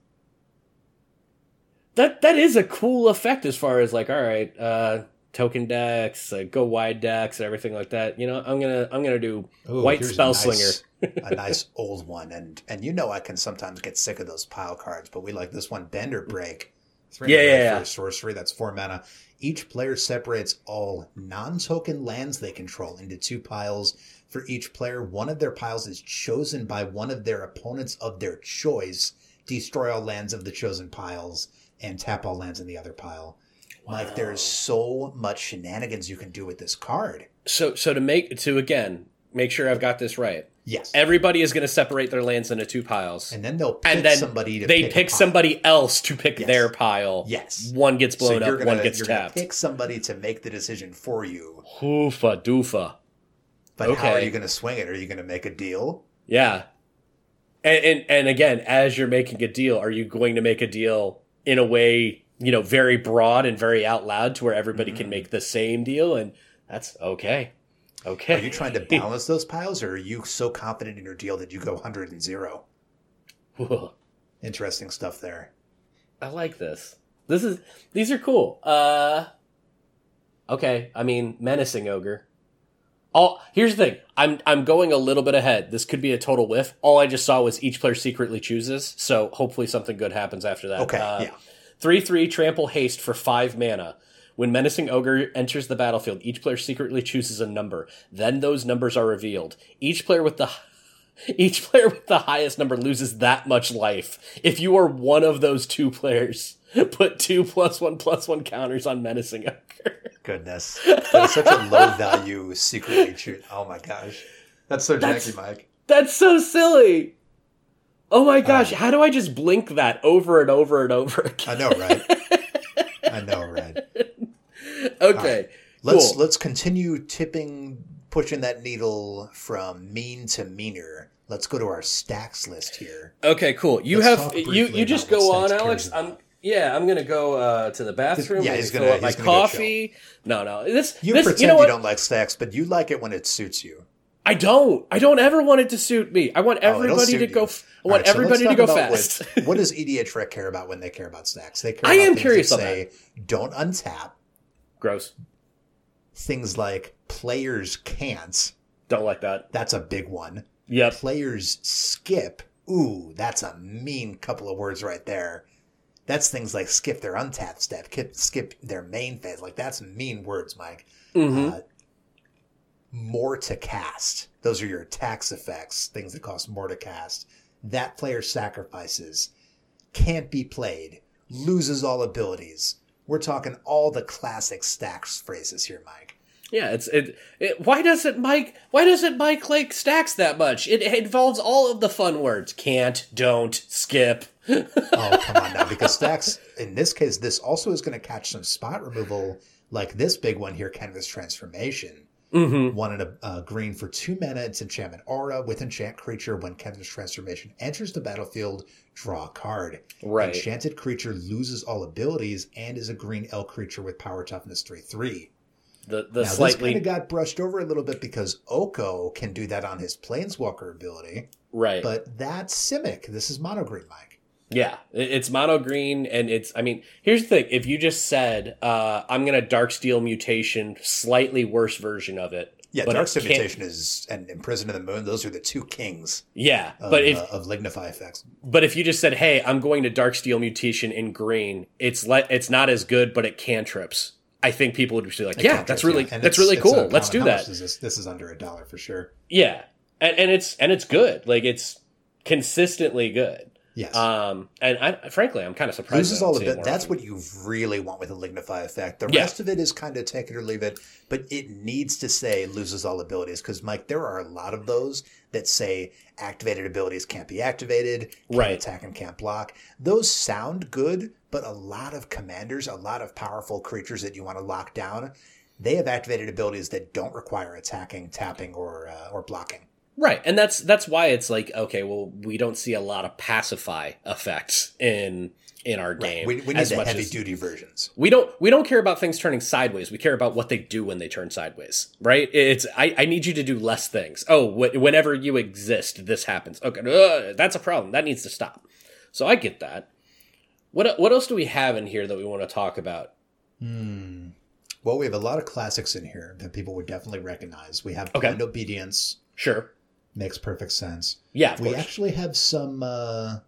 That that is a cool effect as far as like, all right, uh, token decks, uh, go wide decks, and everything like that. You know, I'm gonna I'm gonna do Ooh, white here's spell a nice, slinger. a nice old one, and and you know I can sometimes get sick of those pile cards, but we like this one, Bender Break. Three Yeah, mana yeah, for yeah. a sorcery. That's four mana. Each player separates all non-token lands they control into two piles. For each player, one of their piles is chosen by one of their opponents of their choice. Destroy all lands of the chosen piles and tap all lands in the other pile. Wow. Like, there's so much shenanigans you can do with this card. So so to make to again make sure I've got this right. Yes. Everybody is going to separate their lands into two piles, And then they'll pick and then somebody to they pick, pick, a pile. somebody else to pick Yes. their pile. Yes. One gets So blown you're up, gonna, one gets you're tapped. gonna pick somebody to make the decision for you. Hoofa doofa. But how are Okay. you going to swing it? Are you going to make a deal? Yeah. And, and and again, as you're making a deal, are you going to make a deal in a way, you know, very broad and very out loud to where everybody Mm-hmm. can make the same deal? And that's okay. Okay. Are you trying to balance those piles, or are you so confident in your deal that you go one hundred and zero? Whoa. Interesting stuff there. I like this. This is these are cool. Uh okay, I mean menacing ogre. All here's the thing. I'm I'm going a little bit ahead. This could be a total whiff. All I just saw was each player secretly chooses, so hopefully something good happens after that. Okay, Uh, yeah. three three trample haste for five mana. When Menacing Ogre enters the battlefield, each player secretly chooses a number. Then those numbers are revealed. Each player with the each player with the highest number loses that much life. If you are one of those two players, put two plus one plus one counters on Menacing Ogre. Goodness. That is such a low value secretly choose. Oh my gosh. That's so That's- janky, Mike. That's so silly. Oh my gosh, Uh, how do I just blink that over and over and over again? I know, right? I know, right? Okay. Let's cool. let's continue tipping, pushing that needle from mean to meaner. Let's go to our stacks list here. Okay, cool. You Let's have talk you briefly you just about go what on, Stacks Alex. cares I'm about. yeah, I'm gonna go uh, to the bathroom. Yeah, and he's fill gonna- up my he's gonna go coffee. No, no, this You this pretend you you, know what? don't like stacks, but you like it when it suits you. I don't. I don't ever want it to suit me. I want Oh, it'll everybody suit to go. you. F- I All want right, so let's everybody to talk go about fast. What, what does E D H Rec care about when they care about stacks? They care I about am things curious that on say, don't untap. Gross. Things like players can't. Don't like that. That's a big one. Yep. Players skip. Ooh, that's a mean couple of words right there. That's things like skip their untap step, skip, skip their main phase. Like, that's mean words, Mike. Mm-hmm. Uh, more to cast. Those are your tax effects, things that cost more to cast. That player sacrifices. Can't be played. Loses all abilities. We're talking all the classic stacks phrases here, Mike. Yeah, it's it, it. Why doesn't Mike? Why doesn't Mike like stacks that much? It, it involves all of the fun words: can't, don't, skip. Oh, come on now, because stacks, in this case, this also is going to catch some spot removal, like this big one here, Canvas Transformation. Mm-hmm. One in a uh, green for two mana. It's enchantment aura with enchant creature. When Canvas Transformation enters the battlefield, draw a card. Right. Enchanted creature loses all abilities and is a green elf creature with power toughness three three. The the Now, slightly this kind of got brushed over a little bit because Oko can do that on his Planeswalker ability, right. but that's Simic. This is mono green, Mike. Yeah, it- it's mono green, and it's. I mean, here's the thing: if you just said, uh, "I'm gonna Darksteel Mutation, slightly worse version of it," Yeah, but Dark it can't- Mutation is and Imprison of the Moon. Those are the two kings Yeah, of, but if uh, of Lignify effects. but if you just said, "Hey, I'm going to Darksteel Mutation in green," it's le- it's not as good, but it cantrips. I think people would be like, It "Yeah, cantrips, that's really yeah. And that's it's- really it's cool. uncommon. Let's do How that." much is this? This is under a dollar for sure. Yeah, and and it's and it's good. Like it's consistently good. Yes. Um, and I frankly, I'm kind of surprised. Loses I don't all see of it it. more That's often. what you really want with a Lignify effect. The Yeah. rest of it is kind of take it or leave it, but it needs to say loses all abilities because, Mike, there are a lot of those that say activated abilities can't be activated, can't Right. attack and can't block. Those sound good, but a lot of commanders, a lot of powerful creatures that you want to lock down, they have activated abilities that don't require attacking, tapping, or uh, or blocking. Right, and that's that's why it's like, okay, well, we don't see a lot of pacify effects in in our game. Right. We, we need as the much heavy as, duty versions. We don't we don't care about things turning sideways. We care about what they do when they turn sideways, right? It's I, I need you to do less things. Oh, wh- whenever you exist, this happens. Okay, uh, that's a problem. That needs to stop. So I get that. What what else do we have in here that we want to talk about? Hmm. Well, we have a lot of classics in here that people would definitely recognize. We have Okay. Blind Obedience. Sure. Makes perfect sense. Yeah, of we course. actually have some. Uh,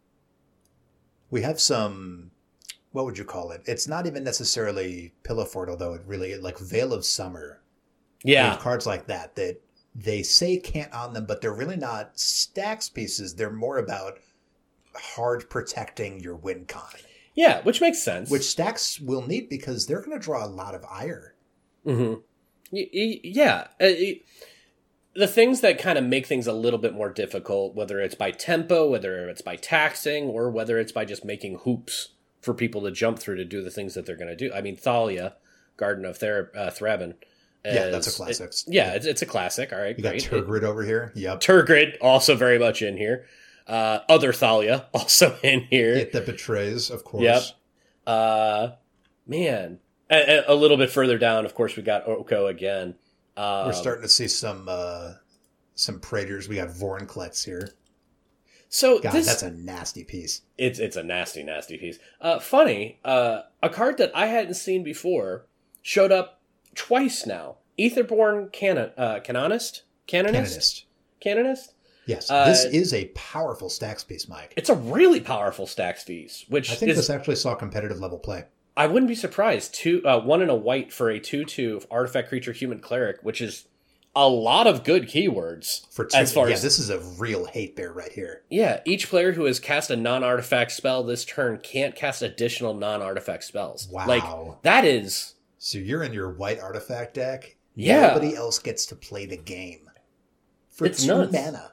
we have some. What would you call it? It's not even necessarily Pillow Fort, although it really like Veil of Summer. We Yeah. have cards like that that they say can't on them, but they're really not stacks pieces. They're more about hard protecting your win con, Yeah, which makes sense. which stacks will need because they're going to draw a lot of ire. Mm-hmm. Y- y- yeah. Uh, y- the things that kind of make things a little bit more difficult, whether it's by tempo, whether it's by taxing, or whether it's by just making hoops for people to jump through to do the things that they're going to do. I mean, Thalia, Garden of Thera- uh, Thraben. Yeah, that's a is- classic. it- yeah, it's, it's a classic. All right, You got great. Turgrid over here. Yep. Turgrid, also very much in here. Uh, other Thalia, also in here. It that betrays, of course. Yep. Uh, man. A, a little bit further down, of course, we got Oko again. Um, We're starting to see some uh, some Praetors. We got Vorinclex here. So God, this that's a nasty piece. it's it's a nasty, nasty piece. Uh, funny, uh, a card that I hadn't seen before showed up twice now. Aetherborn Canon, uh, Canonist? Canonist? Canonist. Canonist? Yes, Uh, this is a powerful stacks piece, Mike. It's a really powerful stacks piece, which I think is this actually saw competitive level play. I wouldn't be surprised. Two, uh, one and a white for a two-two artifact creature human cleric, which is a lot of good keywords. For two, as far yeah, as this is a real hate bear right here. yeah, each player who has cast a non-artifact spell this turn can't cast additional non-artifact spells. Wow. Like that is So you're in your white artifact deck. Yeah. Nobody else gets to play the game for It's two nuts. mana.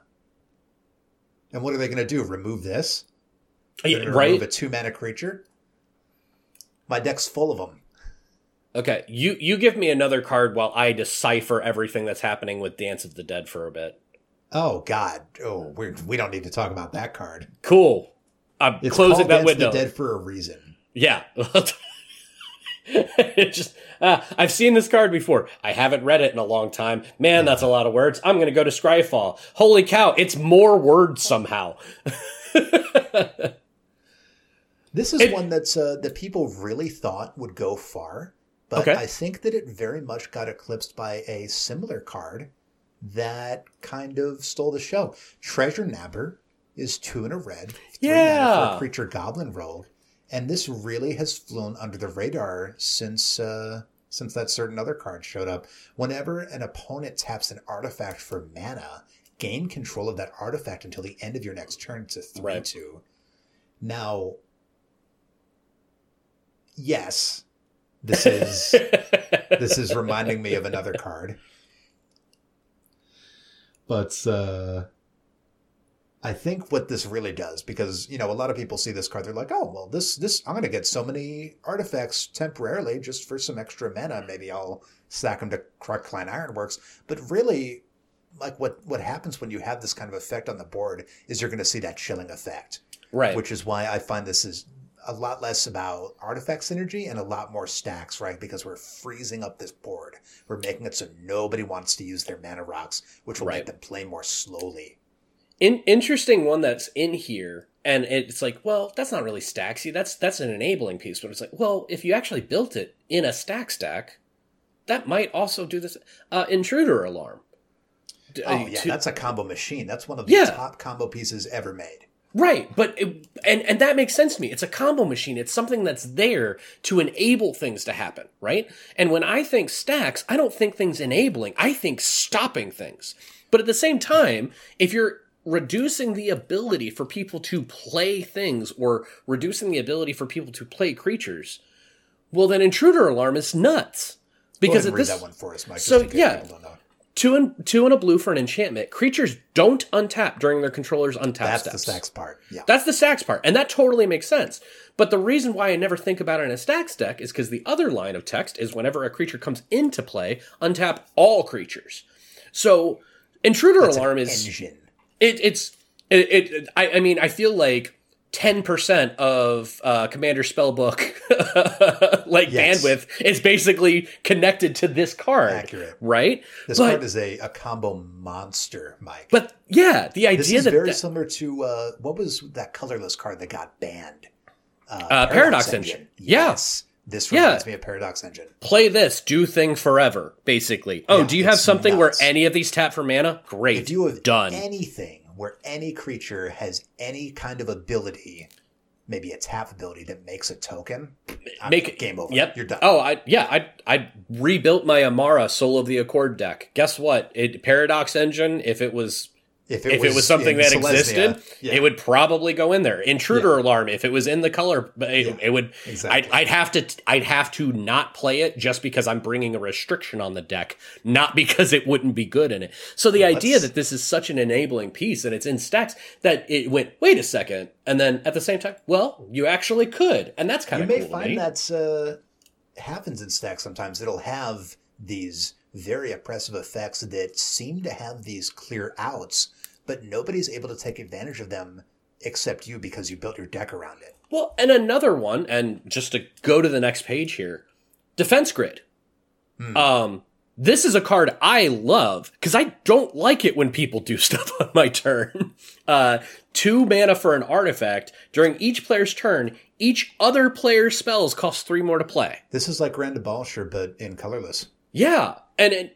And what are they going to do? Remove this? uh, They're gonna right. remove a two mana creature? My deck's full of them. Okay, you you give me another card while I decipher everything that's happening with Dance of the Dead for a bit. Oh God! Oh, we we don't need to talk about that card. Cool. I'm It's closing called that Dance window. of the Dead for a reason. Yeah. It just uh, I've seen this card before. I haven't read it in a long time. Man, that's a lot of words. I'm going to go to Scryfall. Holy cow, it's more words somehow. This is It- one that's uh, that people really thought would go far, but Okay. I think that it very much got eclipsed by a similar card that kind of stole the show. Treasure Nabber is two in a red, three mana for Yeah. a creature goblin rogue, and this really has flown under the radar since uh, since that certain other card showed up. Whenever an opponent taps an artifact for mana, gain control of that artifact until the end of your next turn. It's a three Right. two. Now, yes, this is this is reminding me of another card. But uh, I think what this really does, because you know a lot of people see this card, they're like, "Oh, well, this this I'm going to get so many artifacts temporarily just for some extra mana. Maybe I'll stack them to Clan Ironworks." But really, like what what happens when you have this kind of effect on the board is you're going to see that chilling effect, Right. which is why I find this is a lot less about artifact synergy and a lot more stacks, right? Because we're freezing up this board. We're making it so nobody wants to use their mana rocks, which will Right. make them play more slowly. In, interesting one that's in here, and it's like, well, that's not really stacksy. That's that's an enabling piece. But it's like, well, if you actually built it in a stack stack, that might also do this. Uh, intruder alarm. D- Oh uh, yeah, to- that's a combo machine. That's one of the Yeah. top combo pieces ever made. Right, but it, and and that makes sense to me. It's a combo machine. It's something that's there to enable things to happen, right? And when I think stacks, I don't think things enabling. I think stopping things. But at the same time, if you're reducing the ability for people to play things or reducing the ability for people to play creatures, well, then intruder alarm is nuts. Because Go at ahead and read this, that one for us, Mike. so, just in case yeah. people don't know. two and two and a blue for an enchantment. Creatures don't untap during their controller's untap That's steps. the stacks part. Yeah. That's the stacks part, and that totally makes sense. But the reason why I never think about it in a stacks deck is because the other line of text is whenever a creature comes into play, untap all creatures. So Intruder That's Alarm an is engine. it, it's it, it. I, I mean, I feel like ten percent of uh, Commander Spellbook like Yes. bandwidth is basically connected to this card. Accurate. Right? This but, card is a, a combo monster, Mike. But yeah, the idea this is that very that, similar to uh, what was that colorless card that got banned? Uh, uh, Paradox, Paradox Engine. Engine. Yes. This Yeah. reminds me of Paradox Engine. play this, do thing forever, basically. Oh, Yeah, do you have it's something nuts. where any of these tap for mana? Great. If you have done. anything where any creature has any kind of ability, maybe a tap ability that makes a token, I'm- Make game over. Yep. You're done. Oh, I yeah, I I rebuilt my Amara Soul of the Accord deck. Guess what? It Paradox Engine, if it was if if it was something in that Selesnya, existed, yeah, it would probably go in there. Intruder Yeah. Alarm, if it was in the color, it, Yeah, it would. exactly. I'd, I'd have to. I'd have to not play it just because I'm bringing a restriction on the deck, not because it wouldn't be good in it. So the Well, idea let's- that this is such an enabling piece and it's in stacks that it went. Wait a second, and then at the same time, well, you actually could, and that's kind you of may cool to find me. that uh, happens in stacks sometimes. It'll have these very oppressive effects that seem to have these clear outs, but nobody's able to take advantage of them except you because you built your deck around it. Well, and another one, and just to go to the next page here, Defense Grid. Hmm. Um, this is a card I love because I don't like it when people do stuff on my turn. Uh, two mana for an artifact. During each player's turn, each other player's spells cost three more to play. This is like Grand Balsher, but in colorless. Yeah, and it,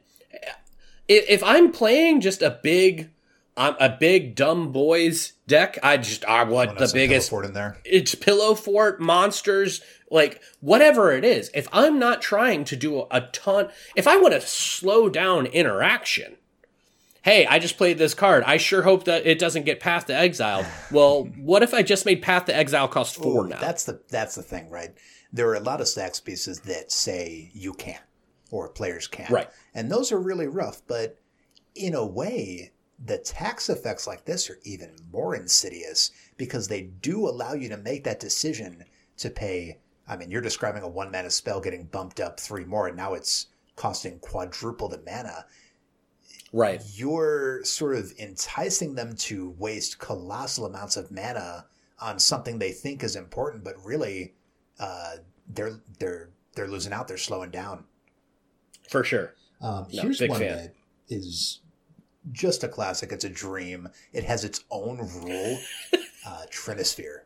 if I'm playing just a big, um, a big dumb boys deck, I just I want Wanna the have some biggest. Teleport in there. It's Pillow Fort, monsters, like whatever it is. If I'm not trying to do a, a ton, if I want to slow down interaction, hey, I just played this card. I sure hope that it doesn't get Path to Exile. Well, what if I just made Path to Exile cost four Ooh, now? That's the that's the thing, right? There are a lot of stacks pieces that say you can't or players can't. Right. And those are really rough, but in a way, the tax effects like this are even more insidious because they do allow you to make that decision to pay. I mean, you're describing a one mana spell getting bumped up three more, and now it's costing quadruple the mana. Right. You're sort of enticing them to waste colossal amounts of mana on something they think is important, but really, uh, they're they're they're losing out. They're slowing down. For sure. Um, No, here's big one fan. that is just a classic. It's a dream. It has its own rule. uh, Trinisphere.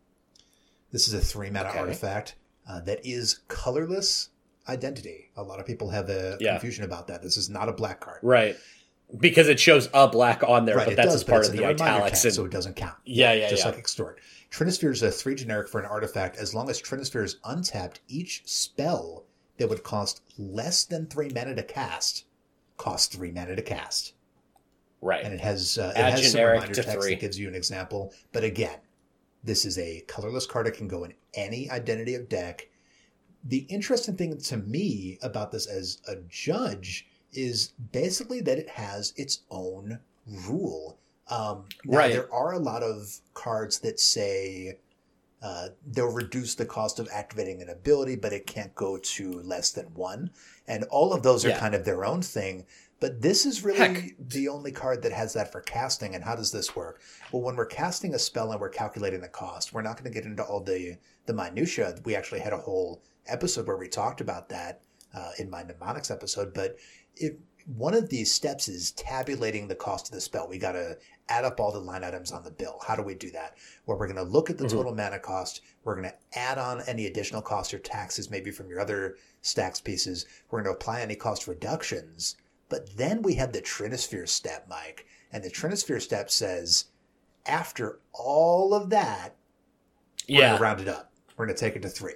This is a three mana Okay. artifact uh, that is colorless identity. A lot of people have a Yeah. confusion about that. This is not a black card. Right. Because it shows a black on there, Right, but it that's does, as but part it's of in the reminder italics. text, And, so it doesn't count. yeah, yeah, Just yeah. like Extort. Trinisphere is a three generic for an artifact. As long as Trinisphere is untapped, each spell that would cost less than three mana to cast costs three mana to cast. right. And it has uh, it Add has some generic reminder to text three. that gives you an example. But again, this is a colorless card. It can go in any identity of deck. The interesting thing to me about this as a judge is basically that it has its own rule. Um, now, Right. there are a lot of cards that say uh, they'll reduce the cost of activating an ability, but it can't go to less than one. And all of those are Yeah. kind of their own thing. But this is really Heck. the only card that has that for casting. And how does this work? Well, when we're casting a spell and we're calculating the cost, we're not going to get into all the, the minutia. We actually had a whole episode where we talked about that uh, in my mnemonics episode. But if one of these steps is tabulating the cost of the spell. We got to add up all the line items on the bill. How do we do that? Well, we're going to look at the Mhm. total mana cost. We're going to add on any additional costs or taxes, maybe from your other stacks pieces. We're going to apply any cost reductions. But then we have the Trinisphere step, Mike. And the Trinisphere step says, after all of that, we're Yeah. going to round it up. We're going to take it to three.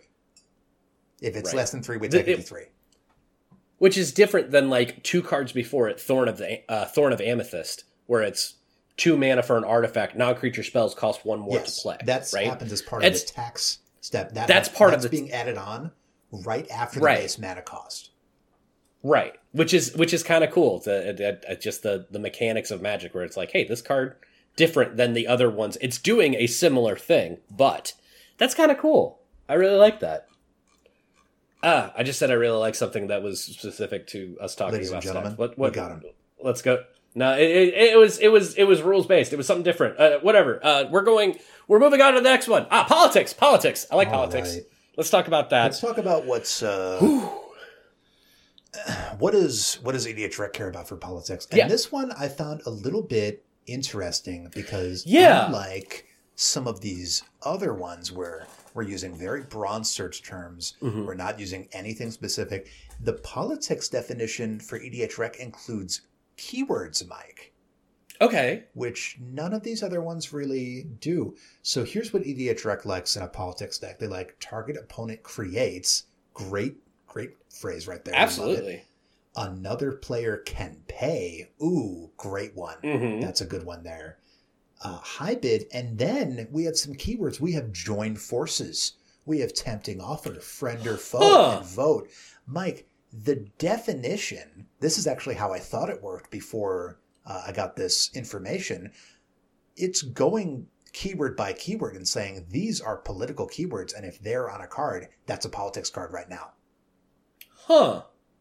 If it's Right. less than three, we The- take it, it- to three. Which is different than like two cards before it, Thorn of the uh, Thorn of Amethyst, where it's two mana for an artifact. Non-creature spells cost one more Yes, to play. that right? happens as part It's- of the tax step. That that's part of that's the- being added on right after the Right. base mana cost. Right, which is which is kind of cool. The, the, the- just the the mechanics of Magic, where it's like, hey, this card different than the other ones. It's doing a similar thing, but that's kind of cool. I really like that. Ah, I just said I really like something that was specific to us talking Ladies and about gentlemen, stuff. What we what? got him. Let's go. No, it, it, it was it was it was rules based. It was something different. Uh, whatever. Uh, we're going. We're moving on to the next one. Ah, politics. Politics. I like All politics. right. Let's talk about that. Let's talk about what's uh, what is what does E D H Rec care about for politics? And Yeah. this one I found a little bit interesting because Yeah. unlike some of these other ones where we're using very broad search terms, Mhm. we're not using anything specific. The politics definition for E D H Rec includes keywords, Mike, Okay. which none of these other ones really do. So here's what E D H Rec likes in a politics deck. They like target opponent creates. Great, great phrase right there. We love it. Absolutely. Another player can pay. Ooh, great one. Mhm. That's a good one there. Uh, high bid. And then we have some keywords. We have joined forces. We have tempting offer, friend or foe, Huh. and vote. Mike, the definition, this is actually how I thought it worked before uh, I got this information. It's going keyword by keyword and saying these are political keywords. And if they're on a card, that's a politics card right now. Huh.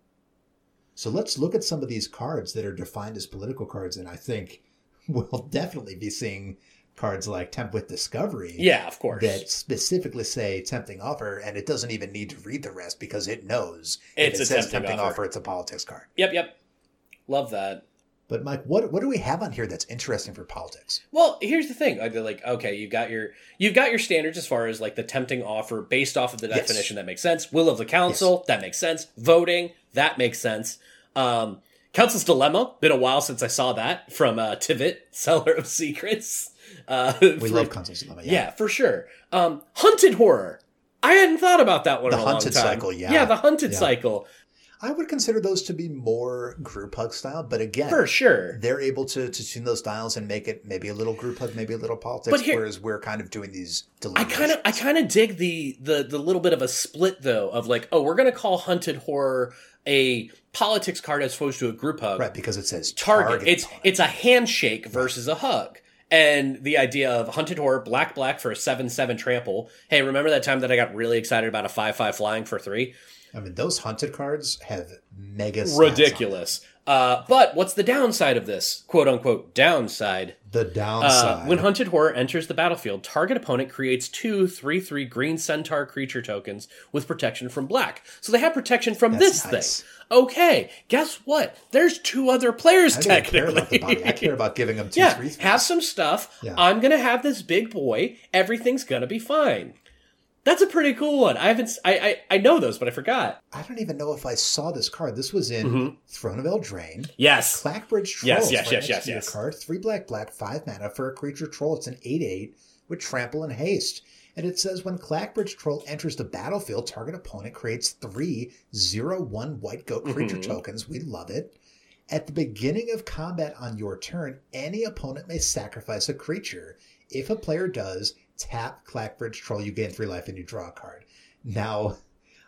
So let's look at some of these cards that are defined as political cards. And I think we'll definitely be seeing cards like Tempt with Discovery. Yeah, of course. That specifically say tempting offer, and it doesn't even need to read the rest because it knows if It's it a says tempting tempting offer. offer, it's a politics card. Yep, yep. Love that. But Mike, what what do we have on here that's interesting for politics? Well, here's the thing. Like, like, okay, you've got your you've got your standards as far as like the tempting offer based off of the Yes. definition. That makes sense. Will of the council. That makes sense. Voting. That makes sense. Um, Council's Dilemma. Been a while since I saw that from uh, Tivit, Seller of Secrets. Uh, We for- love Council's Dilemma. yeah. Yeah. for sure. Um, hunted horror. I hadn't thought about that one The in a long hunted time. cycle, yeah. Yeah, the hunted Yeah. cycle. I would consider those to be more group hug style, but again, For sure. they're able to, to tune those dials and make it maybe a little group hug, maybe a little politics, But here- whereas we're kind of doing these I delineations. kind of I kind of dig the the the little bit of a split though of like, oh, we're gonna call hunted horror a politics card as opposed to a group hug. Right, because it says Target. target. It's opponent. it's a handshake versus a hug. And the idea of hunted horror, black black for a seven seven trample. Hey, remember that time that I got really excited about a five five flying for three? I mean, those hunted cards have mega stats on them. Ridiculous. Uh, but what's the downside of this? Quote unquote downside. The downside. Uh, when Hunted Horror enters the battlefield, target opponent creates two three three green centaur creature tokens with protection from black. So they have protection from That's this nice. thing. Okay, guess what? There's two other players I don't care technically. about the body. I care about giving them two, yeah, three, three. have some stuff. Yeah. I'm gonna have this big boy. Everything's gonna be fine. That's a pretty cool one. I haven't. s- I I, I know those, but I forgot. I don't even know if I saw this card. This was in Mhm. Throne of Eldraine. Yes. Clackbridge Trolls. Yes, yes, right yes, next yes, to your yes. card. Three black, black, five mana for a creature troll. It's an eight eight with trample and haste. And it says when Clackbridge Troll enters the battlefield, target opponent creates three zero one white goat creature Mhm. tokens. We love it. At the beginning of combat on your turn, any opponent may sacrifice a creature. If a player does, tap Clackbridge Troll, you gain three life and you draw a card. Now,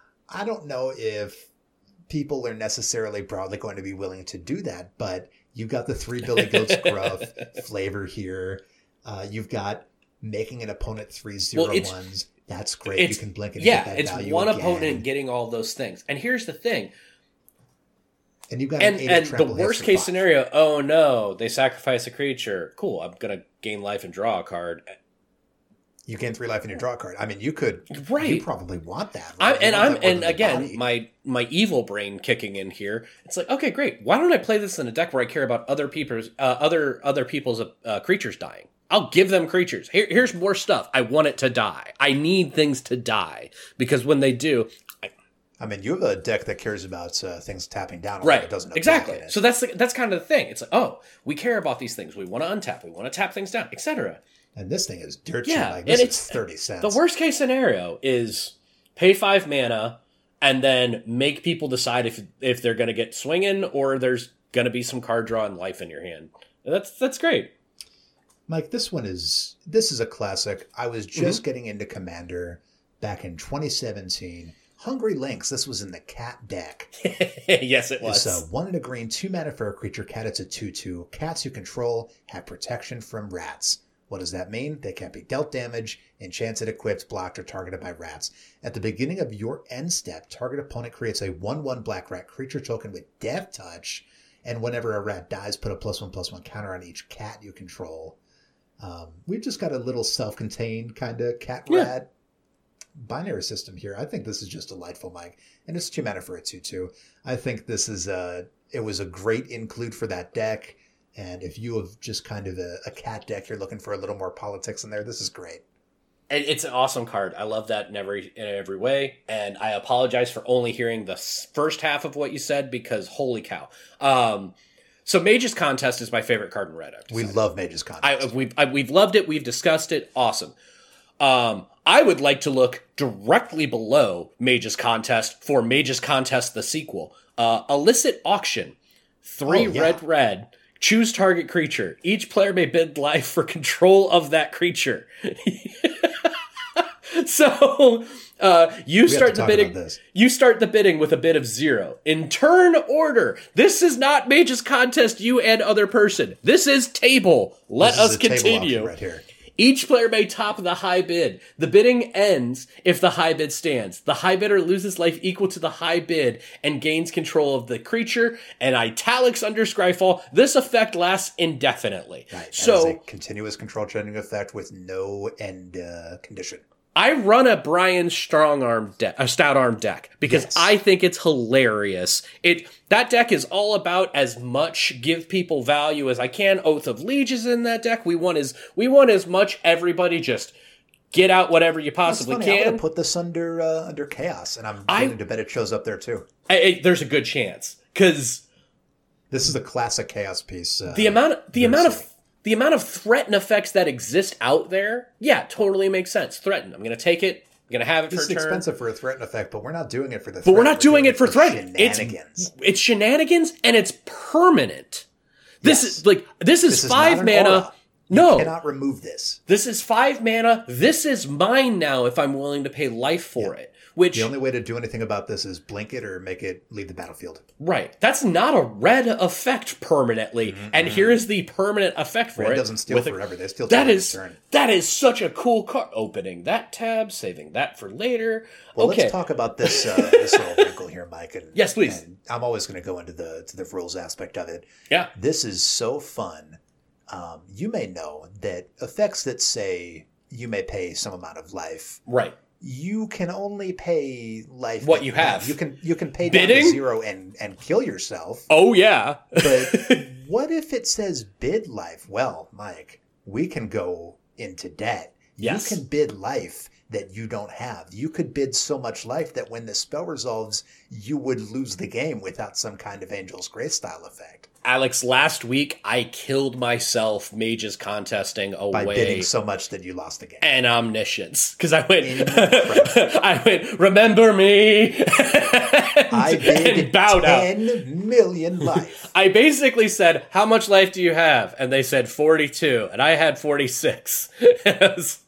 I don't know if people are necessarily broadly going to be willing to do that, but you've got the three Billy Goats Gruff flavor here. Uh, you've got making an opponent three zero Well, it's- ones. That's great. It's You can blink and yeah. get that It's value one again. opponent getting all those things. And here's the thing. And you've got And an eight and the trample haste worst for case five. scenario. Oh no, they sacrifice a creature. Cool. I'm gonna gain life and draw a card. You gain three life and you draw a card. I mean, you could. Right. You probably want that. I'm, right? You and want I'm that more and than the again body. my my evil brain kicking in here. It's like, okay, great. Why don't I play this in a deck where I care about other people's uh, other other people's uh, creatures dying? I'll give them creatures. Here, here's more stuff. I want it to die. I need things to die because when they do, I, I mean, you have a deck that cares about uh, things tapping down. right? It doesn't have Exactly. black in it. So that's the, that's kind of the thing. It's like, oh, we care about these things. We want to untap. We want to tap things down, et cetera. And this thing is dirt Yeah, cheap. Like, and this it's- is thirty cents. The worst case scenario is pay five mana and then make people decide if if they're going to get swinging or there's going to be some card draw and life in your hand. That's that's great. Mike, this one is this is a classic. I was just Mm-hmm. getting into Commander back in twenty seventeen. Hungry Lynx. This was in the cat deck. Yes, it was. It's a one and a green, two mana for a creature. Cat. It's a two two. Cats you control have protection from rats. What does that mean? They can't be dealt damage, enchanted, equipped, blocked, or targeted by rats. At the beginning of your end step, target opponent creates a one one black rat creature token with Death Touch And whenever a rat dies, put a plus one plus one counter on each cat you control. Um, we've just got a little self-contained kind of cat Yeah. rat binary system here. I think this is just delightful, Mike. And it's two mana for a two two. I think this is a, it was a great include for that deck. And if you have just kind of a, a cat deck, you're looking for a little more politics in there, this is great. And it's an awesome card. I love that in every in every way. And I apologize for only hearing the s- first half of what you said because holy cow. Um, so Mage's Contest is my favorite card in Red. I have to We say. love Mage's Contest. I, we've I, we've loved it. We've discussed it. Awesome. Um, I would like to look directly below Mage's Contest for Mage's Contest the sequel. Uh, Illicit Auction. Three Oh, yeah. red red. Choose target creature. Each player may bid life for control of that creature. So uh, you We have start to the talk bidding. about this. You start the bidding with a bid of zero. In turn order. This is not Mage's Contest. You and other person. This is table. Let This is us a table continue. option right here. Each player may top the high bid. The bidding ends if the high bid stands. The high bidder loses life equal to the high bid and gains control of the creature. And italics under Scryfall. This effect lasts indefinitely. Right. So that is a continuous control chaining effect with no end uh, condition. I run a Brian strong arm deck, a stout arm deck, because Yes. I think it's hilarious. It that deck is all about as much give people value as I can. Oath of Liege is in that deck. We want as we want as much everybody just get out whatever you That's possibly funny. I'm can. going to put this under uh, under chaos, and I'm I- willing to bet it shows up there too. I- I- there's a good chance because This is a classic chaos piece. Uh, the amount of, the very amount silly. of the amount of threaten effects that exist out there, yeah, totally makes sense. Threaten. I'm going to take it. I'm going to have it This for is a turn. expensive for a threaten effect, but we're not doing it for the. But we're not doing it for threaten. shenanigans. It's it's shenanigans and it's permanent. This Yes. is like this is This is five not an mana. aura. You No, cannot remove this. this is five mana. This is mine now if I'm willing to pay life for it. Which The only way to do anything about this is blink it or make it leave the battlefield. right, that's not a red effect permanently. And here is the permanent effect for Red it. doesn't steal with a- forever. They steal That till is turn. that is such a cool card. Opening that tab, saving that for later. Well, okay, let's talk about this uh, this little wrinkle here, Mike. And, Yes, please. and I'm always going to go into the to the rules aspect of it. yeah, This is so fun. Um, you may know that effects that say you may pay some amount of life, right. you can only pay life What that you have. You can you can pay down Bidding? to zero and and kill yourself. Oh yeah, But what if it says bid life? Well, Mike, we can go into debt. Yes. You can bid life that you don't have. You could bid so much life that when the spell resolves, you would lose the game without some kind of Angel's Grace style effect. Alex, last week I killed myself mages contesting By away bidding so much that you lost the game. and omniscience because I went, Incredible. I went, remember me, and, I bid and bowed out. ten million life. I basically said, "How much life do you have?" And they said forty-two, and I had forty-six. It was-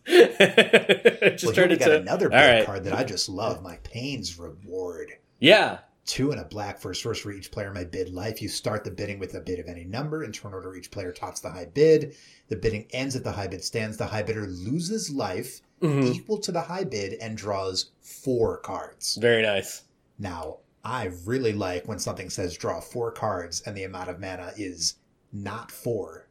it just Well, here turned we got into another all bid right. card that I just love. My Pain's Reward. Yeah, Two and a black for a sorcery. Each player may bid life. You start the bidding with a bid of any number. In turn order, each player tops the high bid. The bidding ends if the high bid stands. The high bidder loses life Mhm. equal to the high bid and draws four cards. very nice. Now, I really like when something says draw four cards and the amount of mana is not four,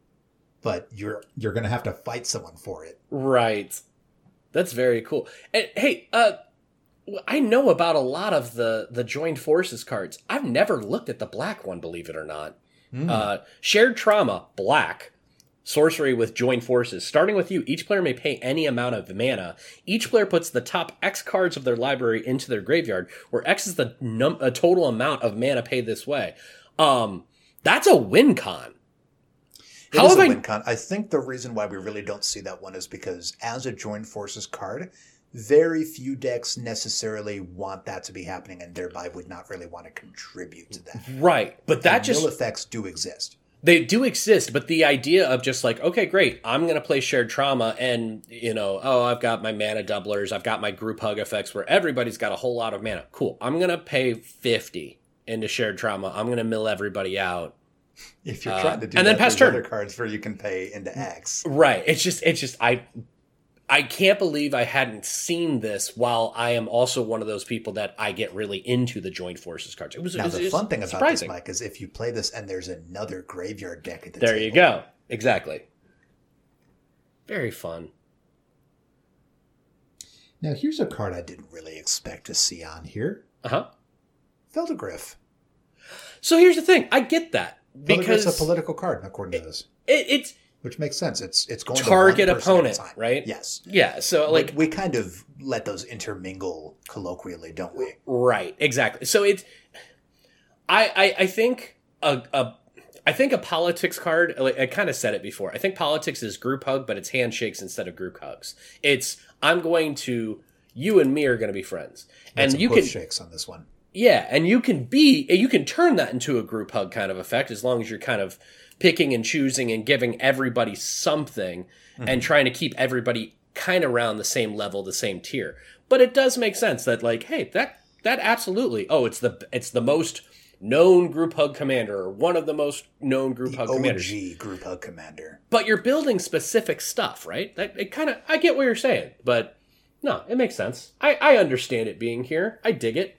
but you're you're going to have to fight someone for it. Right. That's very cool. And hey, uh, I know about a lot of the the joined forces cards. I've never looked at the black one, believe it or not. Mm. Uh, shared trauma, black. Sorcery with joined forces. Starting with you, each player may pay any amount of mana. Each player puts the top X cards of their library into their graveyard, where X is the num- a total amount of mana paid this way. Um, that's a win con. It How is have a I- win con. I think the reason why we really don't see that one is because as a joined forces card, very few decks necessarily want that to be happening and thereby would not really want to contribute to that. Right, but that And just mill effects do exist. they do exist, but the idea of just like, okay, great, I'm going to play shared trauma and, you know, oh, I've got my mana doublers, I've got my group hug effects where everybody's got a whole lot of mana. Cool. I'm going to pay fifty into shared trauma. I'm going to mill everybody out. If you're Uh, trying to do and that, then pass there's turn. other cards where you can pay into X. Right. It's just, it's just, I, I can't believe I hadn't seen this while I am also one of those people that I get really into the Joint Forces cards. It was, now, it was, the it was fun thing about surprising. this, Mike, is if you play this and there's another graveyard deck at the there table. you go. Exactly. Very fun. Now, here's a card I didn't really expect to see on here. Uh-huh. Feldegriff. So here's the thing. I get that. Because Feldegriff's a political card, according to this. It, it's... Which makes sense. It's it's going target to one person opponent, at a time. right? Yes. Yeah. So like we, we kind of let those intermingle colloquially, don't we? Right. Exactly. So it's. I I, I think a, a I think a politics card. Like, I kind of said it before. I think politics is group hug, but it's handshakes instead of group hugs. It's I'm going to you and me are going to be friends, That's and you push can shakes on this one. Yeah, and you can be you can turn that into a group hug kind of effect as long as you're kind of picking and choosing and giving everybody something mm-hmm. and trying to keep everybody kind of around the same level, the same tier. But it does make sense that like, hey, that that absolutely. Oh, it's the it's the most known group hug commander or one of the most known group the hug O G commanders. Group hug commander. But you're building specific stuff, right? That it kind of I get what you're saying, but no, it makes sense. I I understand it being here. I dig it.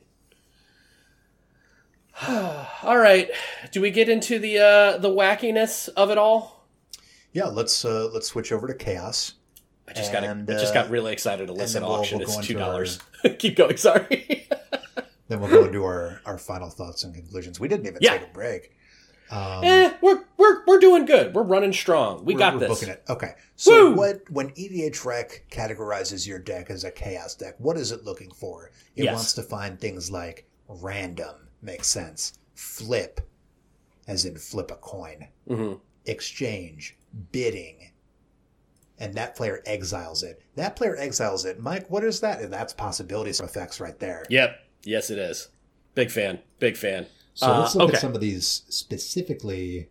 All right. Do we get into the uh, the wackiness of it all? Yeah, let's uh, let's switch over to Chaos. I just got I just got really excited to listen to we'll, auction. We'll it's two dollars. Our... Keep going. Sorry. Then we'll go into our, our final thoughts and conclusions. We didn't even yeah. take a break. Um, eh, we're we're we're doing good. We're running strong. We we're, got we're this. Booking it. Okay. So Woo! what when E D H Rec categorizes your deck as a Chaos deck, what is it looking for? It yes. wants to find things like random, makes sense. Flip, as in flip a coin. Mm-hmm. Exchange, bidding, and that player exiles it. That player exiles it. Mike, what is that? That's possibilities effects right there. Yep. Yes, it is. Big fan. Big fan. So uh, let's look okay. at some of these specifically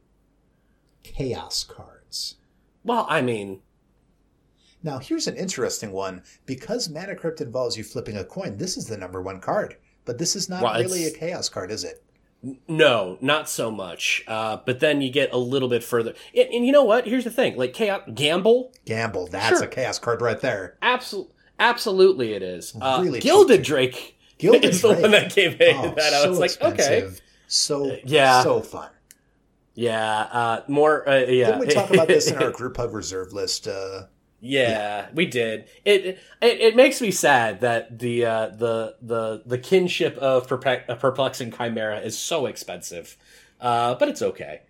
Chaos cards. Well, I mean... Now, here's an interesting one. Because Mana Crypt involves you flipping a coin, this is the number one card. But this is not well, really a Chaos card, is it? No, not so much. Uh, but then you get a little bit further. And, and you know what? Here's the thing. Like, chaos, Gamble? Gamble. That's sure. a Chaos card right there. Absolutely. Absolutely it is. Uh, really Gilded Drake Gilded is the Drake. one that came in. Oh, that I so was like, expensive. okay. So, yeah. so fun. Yeah. Uh, more, uh, yeah. Didn't we talk about this in our group hug reserve list? Uh, Yeah, yeah, we did. It, it it makes me sad that the uh, the the the kinship of Perpe- Perplexing Chimera is so expensive, uh, but it's okay.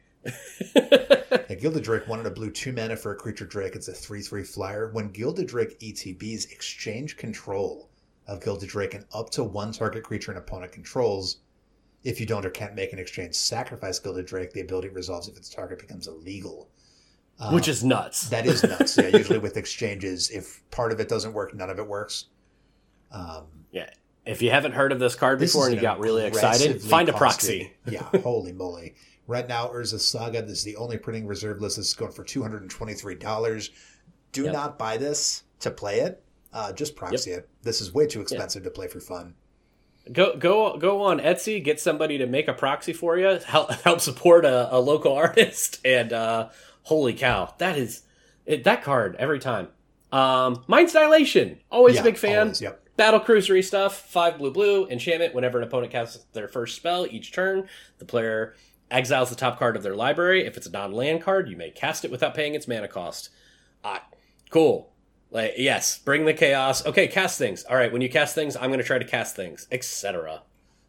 yeah, Gilded Drake wanted a blue two mana for a creature Drake. It's a three three flyer. When Gilded Drake E T Bs, exchange control of Gilded Drake and up to one target creature an opponent controls. If you don't or can't make an exchange, sacrifice Gilded Drake. The ability resolves if its target becomes illegal. Um, Which is nuts. That is nuts. Yeah, usually with exchanges, if part of it doesn't work, none of it works. Um, yeah. If you haven't heard of this card before and you got really excited, find a proxy. Yeah, holy moly. Right now, Urza Saga, this is the only printing reserve list. This is going for two hundred twenty-three dollars. Do yep. not buy this to play it. Uh, just proxy yep. it. This is way too expensive yep. to play for fun. Go go go on Etsy, get somebody to make a proxy for you, help, help support a, a local artist, and... Uh, holy cow, that is it, that card every time. Um, Mind's Dilation, always yeah, a big fan. Always, yep. Battle Cruisery stuff, five blue blue, enchantment. Whenever an opponent casts their first spell each turn, the player exiles the top card of their library. If it's a non-land card, you may cast it without paying its mana cost. Ah, cool. Like yes, bring the chaos. Okay, cast things. All right, when you cast things, I'm going to try to cast things, et cetera.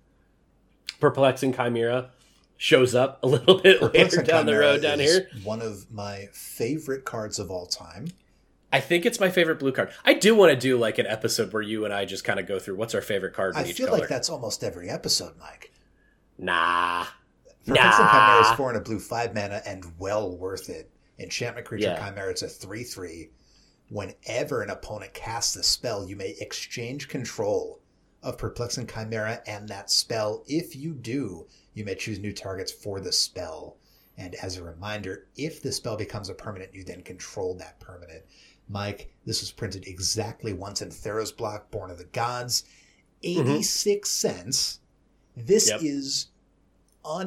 Perplexing Chimera shows up a little bit later down the road down here. One of my favorite cards of all time. I think it's my favorite blue card. I do want to do like an episode where you and I just kind of go through what's our favorite card in I each feel color. like that's almost every episode, Mike. Nah. Perplexing nah. Chimera is four and a blue five mana and well worth it. Enchantment creature yeah. Chimera, it's a three three. Whenever an opponent casts a spell, you may exchange control of Perplexing Chimera and that spell. If you do, you may choose new targets for the spell. And as a reminder, if the spell becomes a permanent, you then control that permanent. Mike, this was printed exactly once in Theros block, Born of the Gods. eighty-six mm-hmm. cents. This yep. is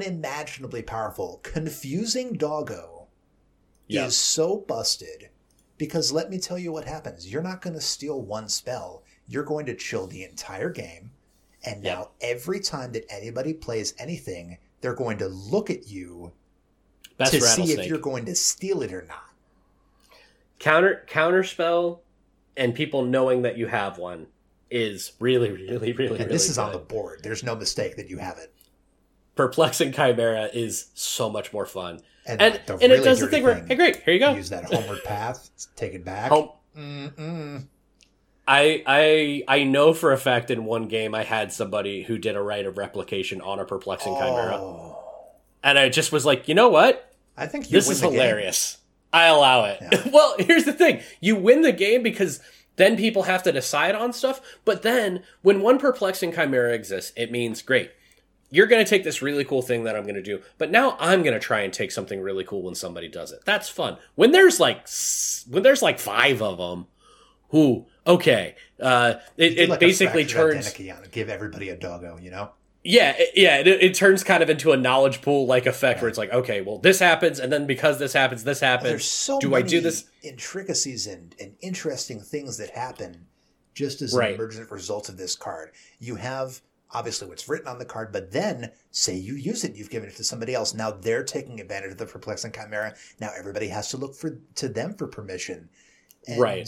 unimaginably powerful. Confusing Doggo yep. is so busted Because let me tell you what happens. You're not going to steal one spell. You're going to chill the entire game. And now yep. every time that anybody plays anything, they're going to look at you Best to see if you're going to steal it or not. Counter counter spell and people knowing that you have one is really, really, really, and really this is good. On the board. There's no mistake that you have it. Perplexing Chimera is so much more fun. And, and, like, and really it does the thing where, hey, great, here you go. Use that homeward path, take it back. Home. Mm-mm. I I I know for a fact in one game I had somebody who did a rite of replication on a Perplexing oh. Chimera. And I just was like, you know what? I think you this win is the hilarious. Game. I allow it. Yeah. Well, here's the thing. You win the game because then people have to decide on stuff. But then when one Perplexing Chimera exists, it means, great, you're going to take this really cool thing that I'm going to do, but now I'm going to try and take something really cool when somebody does it. That's fun. When there's like when there's like five of them, who okay, uh, it, it like basically turns give everybody a doggo, you know. Yeah, it, yeah, it, it turns kind of into a knowledge pool like effect, yeah. where it's like, okay, well, this happens, and then because this happens, this happens. Well, there's so do many I do this? intricacies and, and interesting things that happen just as right. an emergent result of this card. You have obviously what's written on the card, but then say you use it, you've given it to somebody else. Now they're taking advantage of the Perplexing Chimera. Now everybody has to look for to them for permission. And right.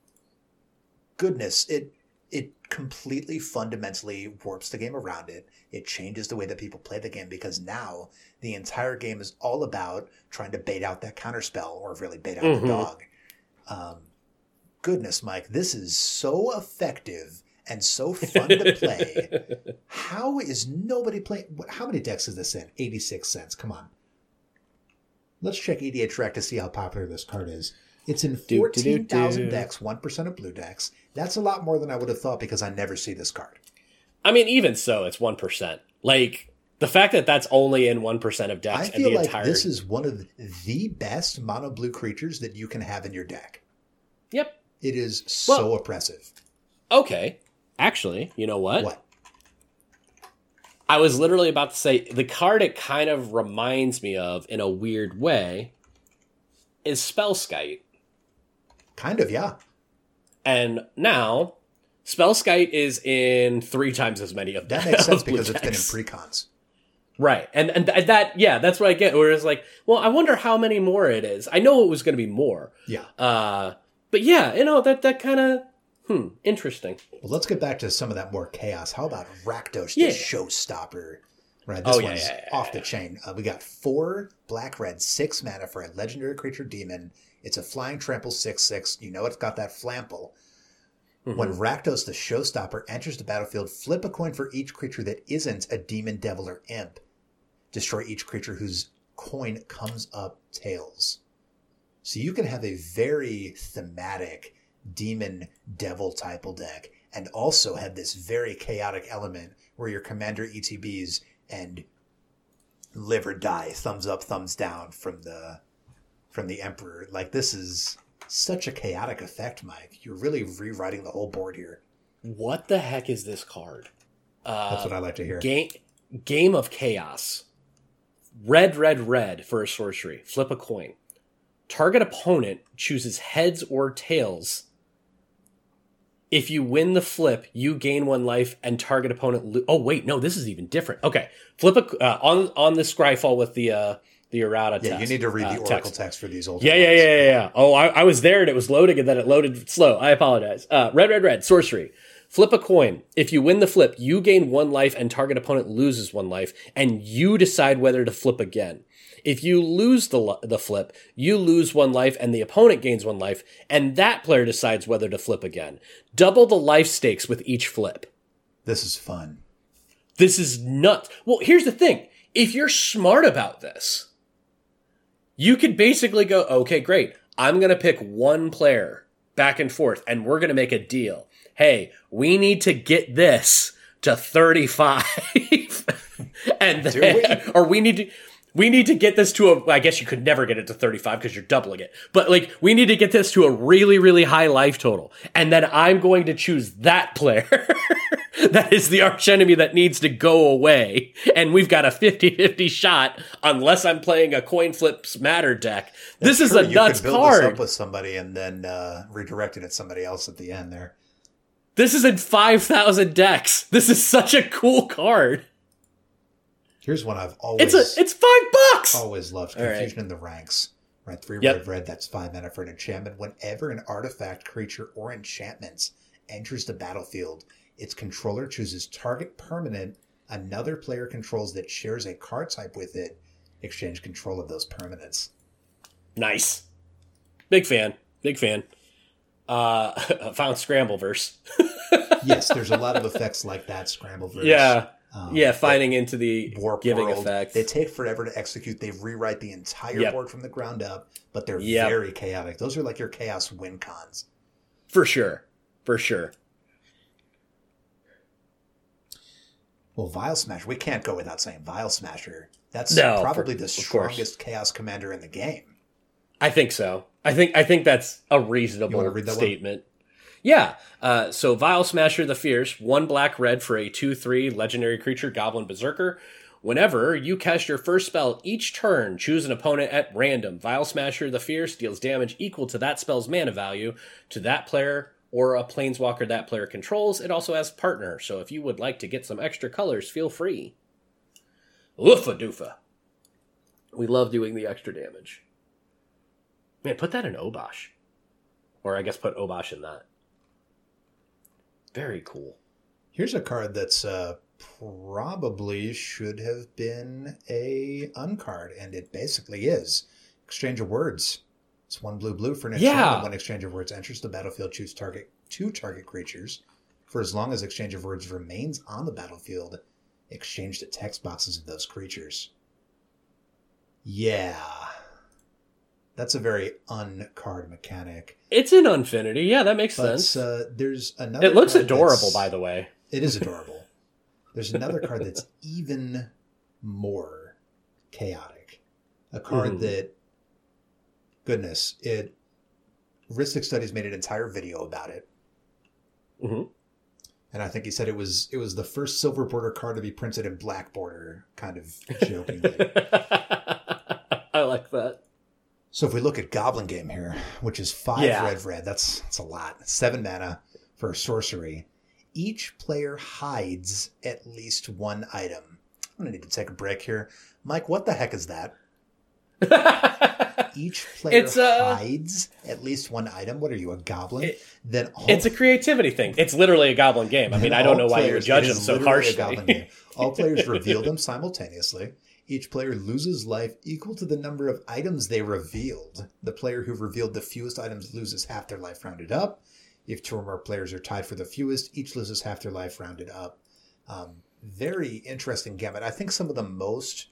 Goodness, it it completely fundamentally warps the game around it. It changes the way that people play the game because now the entire game is all about trying to bait out that counterspell or really bait out mm-hmm. the dog. Um, goodness, Mike, this is so effective and so fun to play. How is nobody playing? How many decks is this in? eighty-six cents. Come on. Let's check E D H Rec to see how popular this card is. It's in fourteen thousand decks, one percent of blue decks. That's a lot more than I would have thought because I never see this card. I mean, even so, it's one percent. Like, the fact that that's only in one percent of decks I feel and the like entire... this is one of the best mono blue creatures that you can have in your deck. Yep. It is so well, oppressive. Okay. Actually, you know what? What? I was literally about to say, the card it kind of reminds me of, in a weird way, is Spellskite. Kind of, yeah. And now, Spellskite is in three times as many of that. That makes sense because decks. It's been in precons. Right. And and th- that, yeah, that's what I get. Where it's like, well, I wonder how many more it is. I know it was going to be more. Yeah. Uh, but yeah, you know, that, that kind of, hmm, interesting. Well, let's get back to some of that more chaos. How about Rakdos, yeah. the showstopper? Right, this oh, yeah, one's yeah, yeah, off yeah. the chain. Uh, we got four black, red, six mana for a legendary creature demon. It's a flying trample six six. You know it's got that flample. Mm-hmm. When Rakdos, the showstopper, enters the battlefield, flip a coin for each creature that isn't a demon, devil, or imp. Destroy each creature whose coin comes up tails. So you can have a very thematic demon, devil type deck and also have this very chaotic element where your commander E T Bs and live or die, thumbs up, thumbs down from the from the Emperor. Like, this is such a chaotic effect, Mike. You're really rewriting the whole board here. What the heck is this card? Uh, That's what I like to hear. Game, game of Chaos. Red, red, red for a sorcery. Flip a coin. Target opponent chooses heads or tails. If you win the flip, you gain one life, and target opponent... Lo- oh, wait, no, this is even different. Okay, flip a... Uh, on on the Scryfall with the... Uh, The errata yeah, text. you need to read the uh, Oracle text. text for these old Yeah, yeah, yeah, yeah, yeah. Oh, I, I was there and it was loading and then it loaded slow. I apologize. Uh, red, red, red. Sorcery. Flip a coin. If you win the flip, you gain one life and target opponent loses one life, and you decide whether to flip again. If you lose the the flip, you lose one life and the opponent gains one life, and that player decides whether to flip again. Double the life stakes with each flip. This is fun. This is nuts. Well, here's the thing. If you're smart about this, you could basically go, okay, great. I'm going to pick one player back and forth, and we're going to make a deal. Hey, we need to get this to thirty-five. and then, or we need to, we need to get this to a, I guess you could never get it to thirty-five because you're doubling it. But like, we need to get this to a really, really high life total. And then I'm going to choose that player. That is the archenemy that needs to go away. And we've got a fifty-fifty shot unless I'm playing a coin flips matter deck. That's this true. is a you nuts could build card. this up with somebody and then uh, redirect it at somebody else at the end there. This is in five thousand decks. This is such a cool card. Here's one I've always... It's a, it's five bucks! Always loved. All Confusion right. in the Ranks. Right, three Yep. red, red, that's five mana for an enchantment. Whenever an artifact, creature, or enchantment enters the battlefield, its controller chooses target permanent another player controls that shares a card type with it. Exchange control of those permanents. Nice. Big fan. Big fan. Uh, found Scrambleverse. Yes, there's a lot of effects like that, Scrambleverse. Yeah. Um, yeah, finding into the Warp giving World. effect. They take forever to execute. They rewrite the entire Yep. board from the ground up, but they're Yep. very chaotic. Those are like your chaos win cons. For sure. For sure. Well, Vile Smasher, we can't go without saying Vile Smasher. That's No, probably for- the of course. strongest chaos commander in the game. I think so. I think I think that's a You reasonable wanna read that one? statement. Yeah. Uh, so Vile Smasher the Fierce, one black red for a two three legendary creature, Goblin Berserker. Whenever you cast your first spell each turn, choose an opponent at random. Vile Smasher the Fierce deals damage equal to that spell's mana value to that player or a planeswalker that player controls. It also has partner, so if you would like to get some extra colors, feel free. Oofa doofa. We love doing the extra damage. Man, put that in Obosh. Or I guess put Obosh in that. Very cool. Here's a card that's uh, probably should have been a uncard, and it basically is. Exchange of Words. It's one blue blue for an enchantment. Yeah. When Exchange of Words enters the battlefield, choose target two target creatures. For as long as Exchange of Words remains on the battlefield, exchange the text boxes of those creatures. Yeah. That's a very uncard mechanic. It's an Unfinity. Yeah, that makes But sense. uh, there's another It looks card adorable, that's- by the way. It is adorable. There's another card that's even more chaotic. A card Mhm. that, goodness, it. Ristic Studies made an entire video about it, hmm and I think he said it was it was the first silver border card to be printed in black border, kind of jokingly. I like that. So if we look at Goblin Game here, which is five Yeah. red red, that's that's a lot. It's seven mana for a sorcery. Each player hides at least one item. I'm gonna need to take a break here, Mike. What the heck is that? Each player It's, uh, hides at least one item. What are you, a goblin? It- then all, It's a creativity thing. It's literally a Goblin game. I mean, then I don't know all why you players- judge it them is so literally a harshly. goblin game. All players reveal them simultaneously. Each player loses life equal to the number of items they revealed. The player who revealed the fewest items loses half their life rounded up. If two or more players are tied for the fewest, each loses half their life rounded up. Um, very interesting gamut. I think some of the most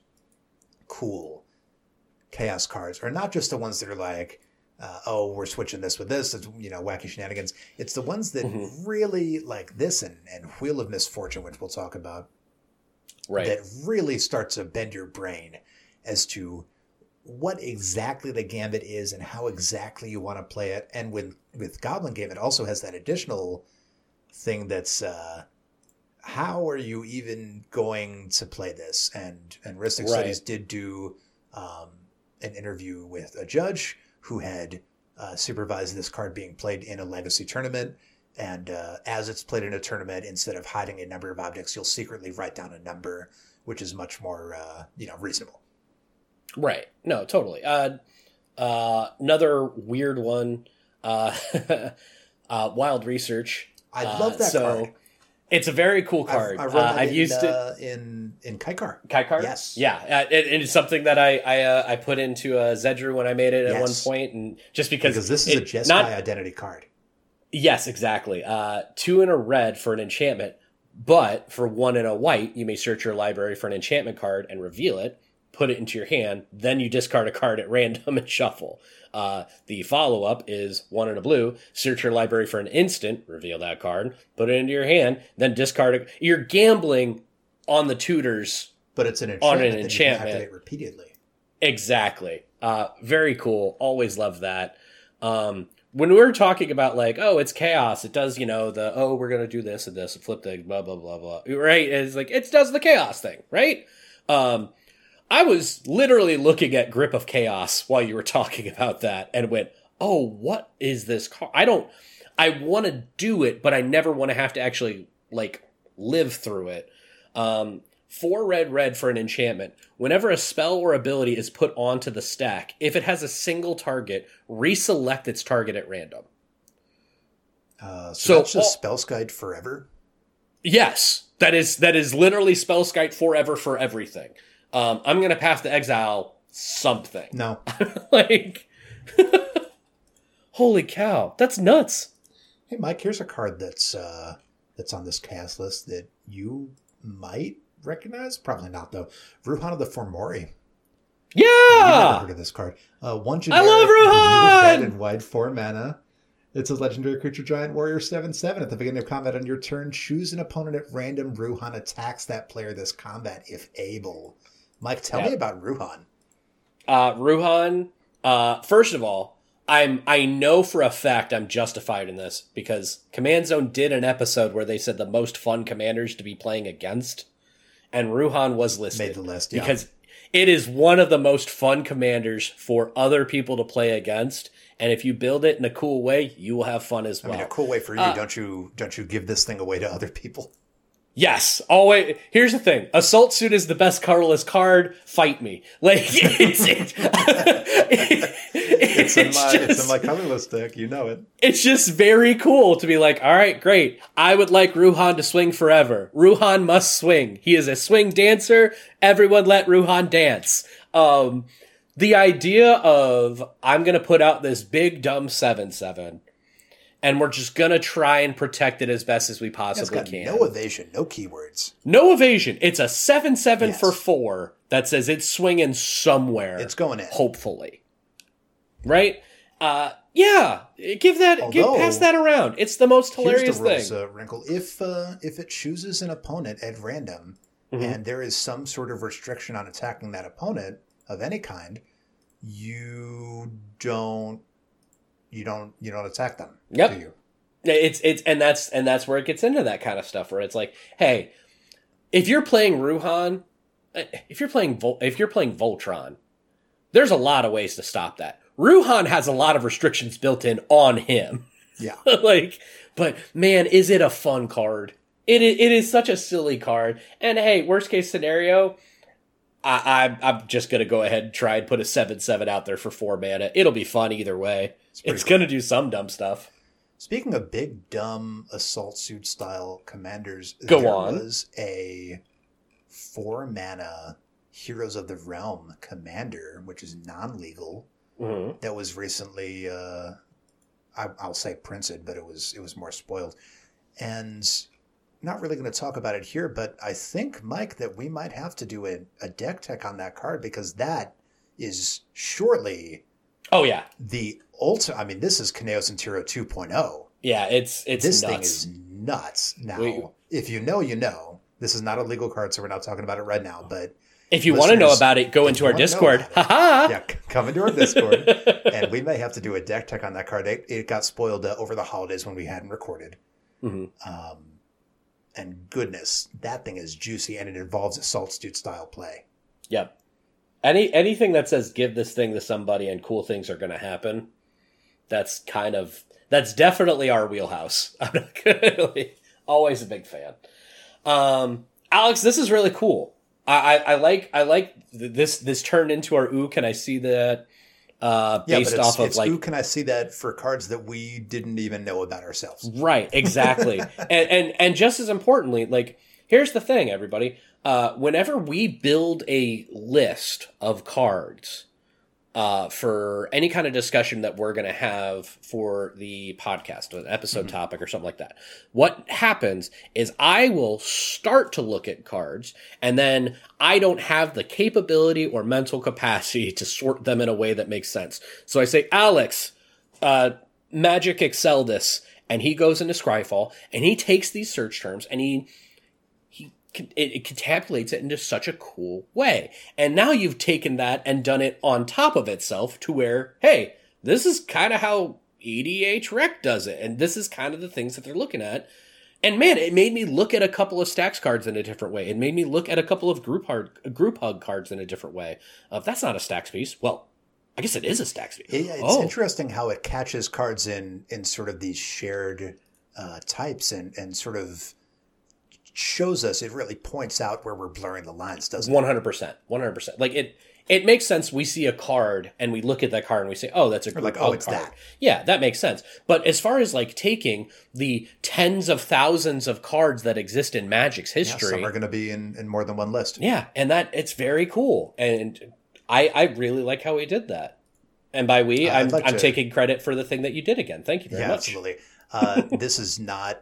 cool chaos cards are not just the ones that are like, uh, oh, we're switching this with this, it's, you know, wacky shenanigans. It's the ones that Mhm. really, like this and, and Wheel of Misfortune, which we'll talk about, Right. that really start to bend your brain as to what exactly the gambit is and how exactly you want to play it. And with, with Goblin Game, it also has that additional thing that's, uh, how are you even going to play this? And, and Ristic Right. Studies did do um, an interview with a judge who had uh, supervised this card being played in a legacy tournament. And uh, as it's played in a tournament, instead of hiding a number of objects, you'll secretly write down a number, which is much more, uh, you know, reasonable. Right. No, totally. Uh, uh, another weird one, uh, uh, Wild Research. I Uh, love that so card. It's a very cool card. I've, I've, uh, run that I've in, used uh, in in Kaikar. it. Kaikar? Yes. Yeah. Uh, it, it's something that I I, uh, I put into uh, Zedru when I made it at Yes. one point, and just because Because this is it, a Jeskai not identity card. Yes, exactly. Uh, two in a red for an enchantment, but for one in a white, you may search your library for an enchantment card and reveal it, put it into your hand, then you discard a card at random and shuffle. Uh, the follow-up is one in a blue, search your library for an instant, reveal that card, put it into your hand, then discard it. You're gambling on the tutors. But it's an On enchantment an that enchantment. you can activate repeatedly. Exactly. Uh, very cool. Always love that. Um, when we're talking about like, oh, it's chaos, it does, you know, the, oh, we're going to do this and this and flip the blah, blah, blah, blah, right? It's like, it does the chaos thing, right? Um, I was literally looking at Grip of Chaos while you were talking about that and went, oh, what is this card? I don't, I want to do it, but I never want to have to actually, like, live through it. Um, four red, red for an enchantment. Whenever a spell or ability is put onto the stack, if it has a single target, reselect its target at random. Uh, so, so that's just all, Spellskite forever? Yes. That is that is literally Spellskite forever for everything. Um, I'm going to pass to exile something. No. like, holy cow. That's nuts. Hey, Mike, here's a card that's uh, that's on this cast list that you might recognize. Probably not, though. Ruhan of the Formori. Yeah! You've never heard of this card. Uh, one generic, I love Ruhan! red and white, four mana. It's a legendary creature, giant warrior, seven seven. At the beginning of combat on your turn, choose an opponent at random. Ruhan attacks that player this combat if able. Mike, tell yep. me about Ruhan. Uh, Ruhan, uh, first of all, I'm I know for a fact I'm justified in this because Command Zone did an episode where they said the most fun commanders to be playing against, and Ruhan was listed. Made the list, yeah. Because it is one of the most fun commanders for other people to play against. And if you build it in a cool way, you will have fun as well. I mean, a cool way for you. Uh, don't you don't you give this thing away to other people? Yes. Always. Here's the thing. Assault Suit is the best colorless card. Fight me. Like, it's... It, it, it's, in my, just, it's in my colorless deck. You know it. It's just very cool to be like, all right, great. I would like Ruhan to swing forever. Ruhan must swing. He is a swing dancer. Everyone let Ruhan dance. Um... The idea of, I'm going to put out this big, dumb seven seven, and we're just going to try and protect it as best as we possibly it's got can. No evasion, no keywords. No evasion. It's a seven seven yes. for four that says it's swinging somewhere. It's going in. Hopefully. Right? Uh, yeah. Give that, Although, give, pass that around. It's the most hilarious here's the rules, thing. Uh, Wrinkle. If, uh, if it chooses an opponent at random, mm-hmm. and there is some sort of restriction on attacking that opponent of any kind, you don't you don't you don't attack them. Yep. Do you? It's it's and that's and that's where it gets into that kind of stuff where it's like, hey, if you're playing Ruhan, if you're playing Vol- if you're playing Voltron, there's a lot of ways to stop that. Ruhan has a lot of restrictions built in on him. Yeah. like, but man, is it a fun card? It is, it is such a silly card. And hey, worst case scenario, I, I, I'm just going to go ahead and try and put a seven seven out there for four mana. It'll be fun either way. It's, it's cool. going to do some dumb stuff. Speaking of big, dumb Assault Suit style commanders, go there on. was a four mana Heroes of the Realm commander, which is non-legal, mm-hmm. that was recently, uh, I, I'll say printed, but it was it was more spoiled. And... not really going to talk about it here, but I think, Mike, that we might have to do a, a deck tech on that card because that is surely oh yeah the ultimate. I mean, this is Chaos Intero two point oh. Yeah, it's it's this nuts. thing is nuts. Now, we, if you know, you know. This is not a legal card, so we're not talking about it right now. But if you want to know about it, go into our Discord. Haha. Yeah, come into our Discord, and we may have to do a deck tech on that card. It, it got spoiled uh, over the holidays when we hadn't recorded. Mm-hmm. Um. And goodness, that thing is juicy, and it involves Assault Suit style play. Yep. Any anything that says give this thing to somebody and cool things are going to happen, that's kind of that's definitely our wheelhouse. I'm not gonna, always a big fan. Um, Alex, this is really cool. I, I, I like I like this. This turned into our ooh. Can I see that? Uh, based yeah, but it's, off of it's, like, ooh, can I see that for cards that we didn't even know about ourselves? Right, exactly. and, and and just as importantly, like, here's the thing, everybody. Uh, whenever we build a list of cards uh, for any kind of discussion that we're going to have for the podcast, an episode mm-hmm. topic or something like that, what happens is I will start to look at cards, and then I don't have the capability or mental capacity to sort them in a way that makes sense. So I say, Alex, uh, Magic Exceldus, and he goes into Scryfall, and he takes these search terms, and he It, it contabulates it into such a cool way. And now you've taken that and done it on top of itself to where, hey, this is kind of how E D H Rec does it. And this is kind of the things that they're looking at. And man, it made me look at a couple of Stacks cards in a different way. It made me look at a couple of group hard, group hug cards in a different way. Uh, that's not a Stacks piece. Well, I guess it is a Stacks piece. It, it's oh. interesting how it catches cards in in sort of these shared uh, types and, and sort of shows us, it really points out where we're blurring the lines, doesn't one hundred percent. it? one hundred percent. Like it it makes sense. We see a card and we look at that card and we say, oh, that's a group like, hug oh, it's card. that. Yeah, that makes sense. But as far as like taking the tens of thousands of cards that exist in Magic's history. Yeah, some are going to be in, in more than one list. Yeah, and that it's very cool. And I, I really like how we did that. And by we, uh, I'm, like I'm to, taking credit for the thing that you did again. Thank you very yeah, much. Absolutely. Uh, this is not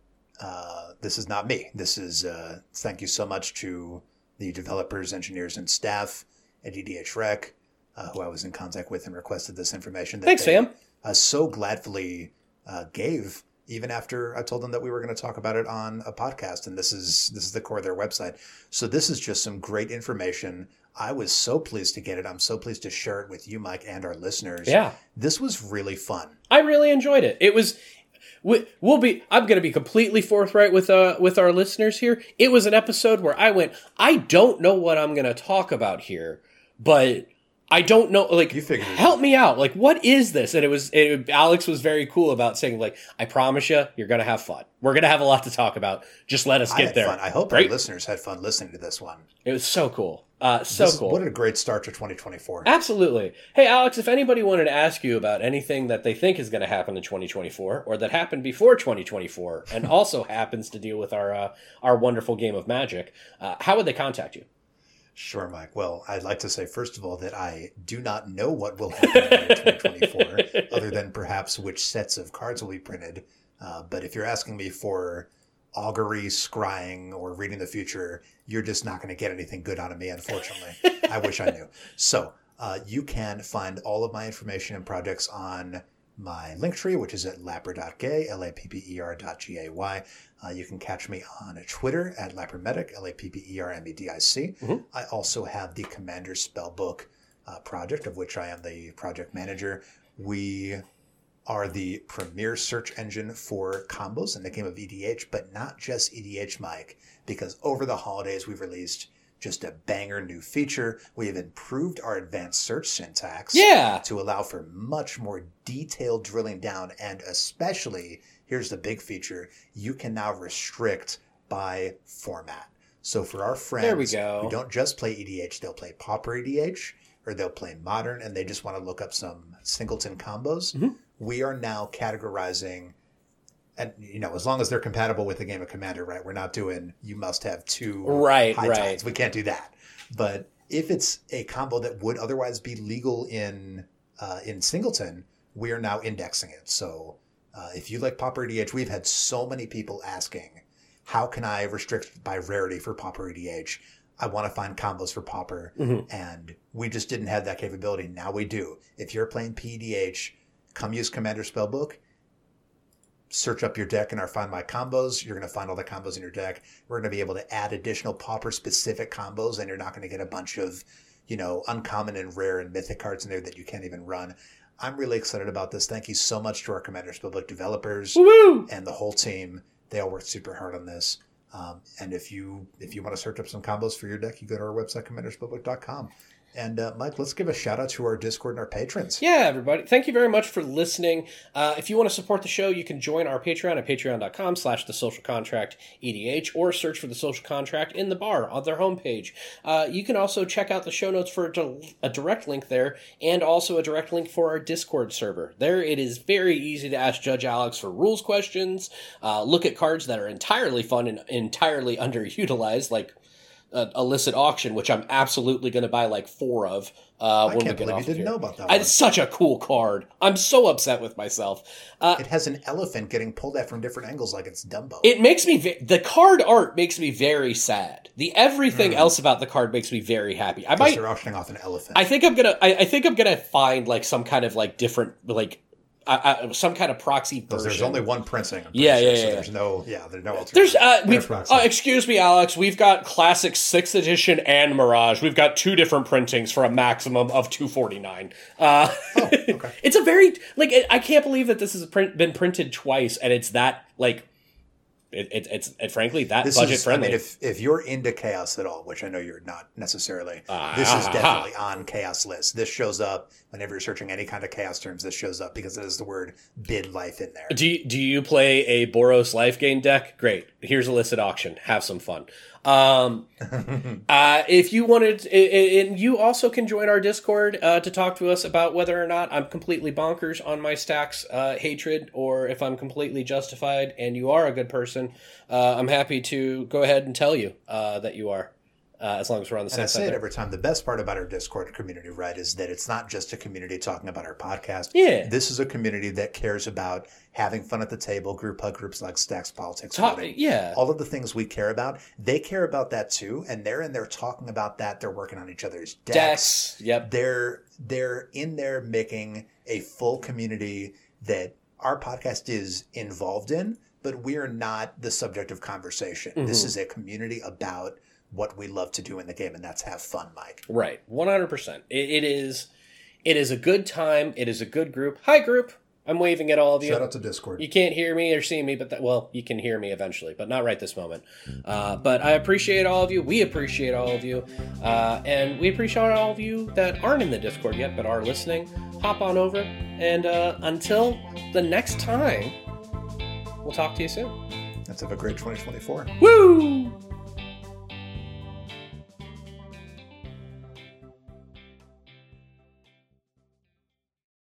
uh, this is not me. This is uh, thank you so much to the developers, engineers, and staff at E D H Rec, uh, who I was in contact with and requested this information. That Thanks, they, fam. Uh, so gladfully uh, gave, even after I told them that we were going to talk about it on a podcast. And this is this is the core of their website. So this is just some great information. I was so pleased to get it. I'm so pleased to share it with you, Mike, and our listeners. Yeah. This was really fun. I really enjoyed it. It was... We'll be. I'm going to be completely forthright with uh with our listeners here. It was an episode where I went, I don't know what I'm going to talk about here, but I don't know. Like, you figured help me out. Like, what is this? And it was. It, Alex was very cool about saying, like, I promise you, you're going to have fun. We're going to have a lot to talk about. Just let us I get had there. Fun. I hope right? our listeners had fun listening to this one. It was so cool. Uh, so this, cool. What a great start to twenty twenty-four. Absolutely. Hey, Alex, if anybody wanted to ask you about anything that they think is going to happen in twenty twenty-four or that happened before twenty twenty-four and also happens to deal with our uh, our wonderful game of Magic, uh, how would they contact you? Sure, Mike. Well, I'd like to say, first of all, that I do not know what will happen in twenty twenty-four, other than perhaps which sets of cards will be printed. Uh, but if you're asking me for augury, scrying, or reading the future, you're just not going to get anything good out of me, unfortunately. I wish I knew. So uh, you can find all of my information and projects on my Linktree, which is at lapper dot gay, L A P P E R dot G A Y. Uh, you can catch me on Twitter at lappermedic, L A P P E R M E D I C. Mm-hmm. I also have the Commander Spellbook uh, project, of which I am the project manager. We are the premier search engine for combos in the game of E D H, but not just E D H, Mike, because over the holidays we've released just a banger new feature. We have improved our advanced search syntax yeah. to allow for much more detailed drilling down, and especially, here's the big feature, you can now restrict by format. So for our friends there we go. who don't just play E D H, they'll play Pauper E D H, or they'll play Modern, and they just want to look up some singleton combos. Mm-hmm. We are now categorizing, and you know, as long as they're compatible with the game of Commander, right? We're not doing you must have two right, high right. tides. We can't do that. But if it's a combo that would otherwise be legal in uh, in Singleton, we are now indexing it. So uh, if you like Pauper E D H, we've had so many people asking, how can I restrict by rarity for Pauper E D H? I want to find combos for Pauper, mm-hmm. and we just didn't have that capability. Now we do. If you're playing P E D H, come use Commander Spellbook, search up your deck in our Find My Combos. You're going to find all the combos in your deck. We're going to be able to add additional Pauper-specific combos, and you're not going to get a bunch of, you know, uncommon and rare and mythic cards in there that you can't even run. I'm really excited about this. Thank you so much to our Commander Spellbook developers Woo-hoo! And the whole team. They all worked super hard on this. Um, and if you if you want to search up some combos for your deck, you go to our website, commander spellbook dot com. And uh, Mike, let's give a shout out to our Discord and our patrons. Yeah, everybody. Thank you very much for listening. Uh, if you want to support the show, you can join our Patreon at patreon.com slash the social contract EDH or search for the social contract in the bar on their homepage. Uh, you can also check out the show notes for a, di- a direct link there and also a direct link for our Discord server. There it is very easy to ask Judge Alex for rules questions, uh, look at cards that are entirely fun and entirely underutilized, like Uh, illicit auction, which I'm absolutely going to buy like four of uh, I when can't we get believe off you didn't here. know about that I, one. it's such a cool card. I'm so upset with myself. Uh, it has an elephant getting pulled at from different angles like it's Dumbo. it makes me ve- the card art makes me very sad. The everything mm. else about the card makes me very happy. I might they're auctioning off an elephant. I think I'm gonna. I, I think I'm gonna find like some kind of like different like uh, uh, some kind of proxy version. There's only one printing. Yeah, sure, yeah, so yeah. There's no, yeah, there's no alternative. There's, uh, we've, proxy. uh, excuse me, Alex, we've got Classic sixth Edition and Mirage. We've got two different printings for a maximum of two forty-nine. Uh, oh, okay. It's a very, like, I can't believe that this has print, been printed twice, and it's that, like, It, it, it's it, frankly that this budget is, friendly. I mean, if if you're into Chaos at all, which I know you're not necessarily, Uh, this is ah, definitely on Chaos list. This shows up whenever you're searching any kind of Chaos terms. This shows up because it has the word bid life in there. Do you, do you play a Boros life gain deck? Great. Here's a listed auction. Have some fun. Um, uh, if you wanted, and you also can join our Discord uh, to talk to us about whether or not I'm completely bonkers on my stacks uh, hatred, or if I'm completely justified and you are a good person. Uh, I'm happy to go ahead and tell you uh, that you are. Uh, as long as we're on the same And I side say it there. every time. The best part about our Discord community, right, is that it's not just a community talking about our podcast. Yeah. This is a community that cares about having fun at the table, group hug groups like Stacks Politics. Talk, Voting. yeah. All of the things we care about, they care about that too. And they're in there talking about that. They're working on each other's decks. Decks. Yep. They're, they're in there making a full community that our podcast is involved in, but we're not the subject of conversation. Mm-hmm. This is a community about what we love to do in the game, and that's have fun, Mike. Right. one hundred percent. It, it is it is a good time. It is a good group. Hi, group. I'm waving at all of you. Shout out to Discord. You can't hear me or see me, but that, well, you can hear me eventually, but not right this moment. Uh, but I appreciate all of you. We appreciate all of you. Uh, and we appreciate all of you that aren't in the Discord yet, but are listening. Hop on over. And uh, until the next time, we'll talk to you soon. Let's have a great twenty twenty-four. Woo!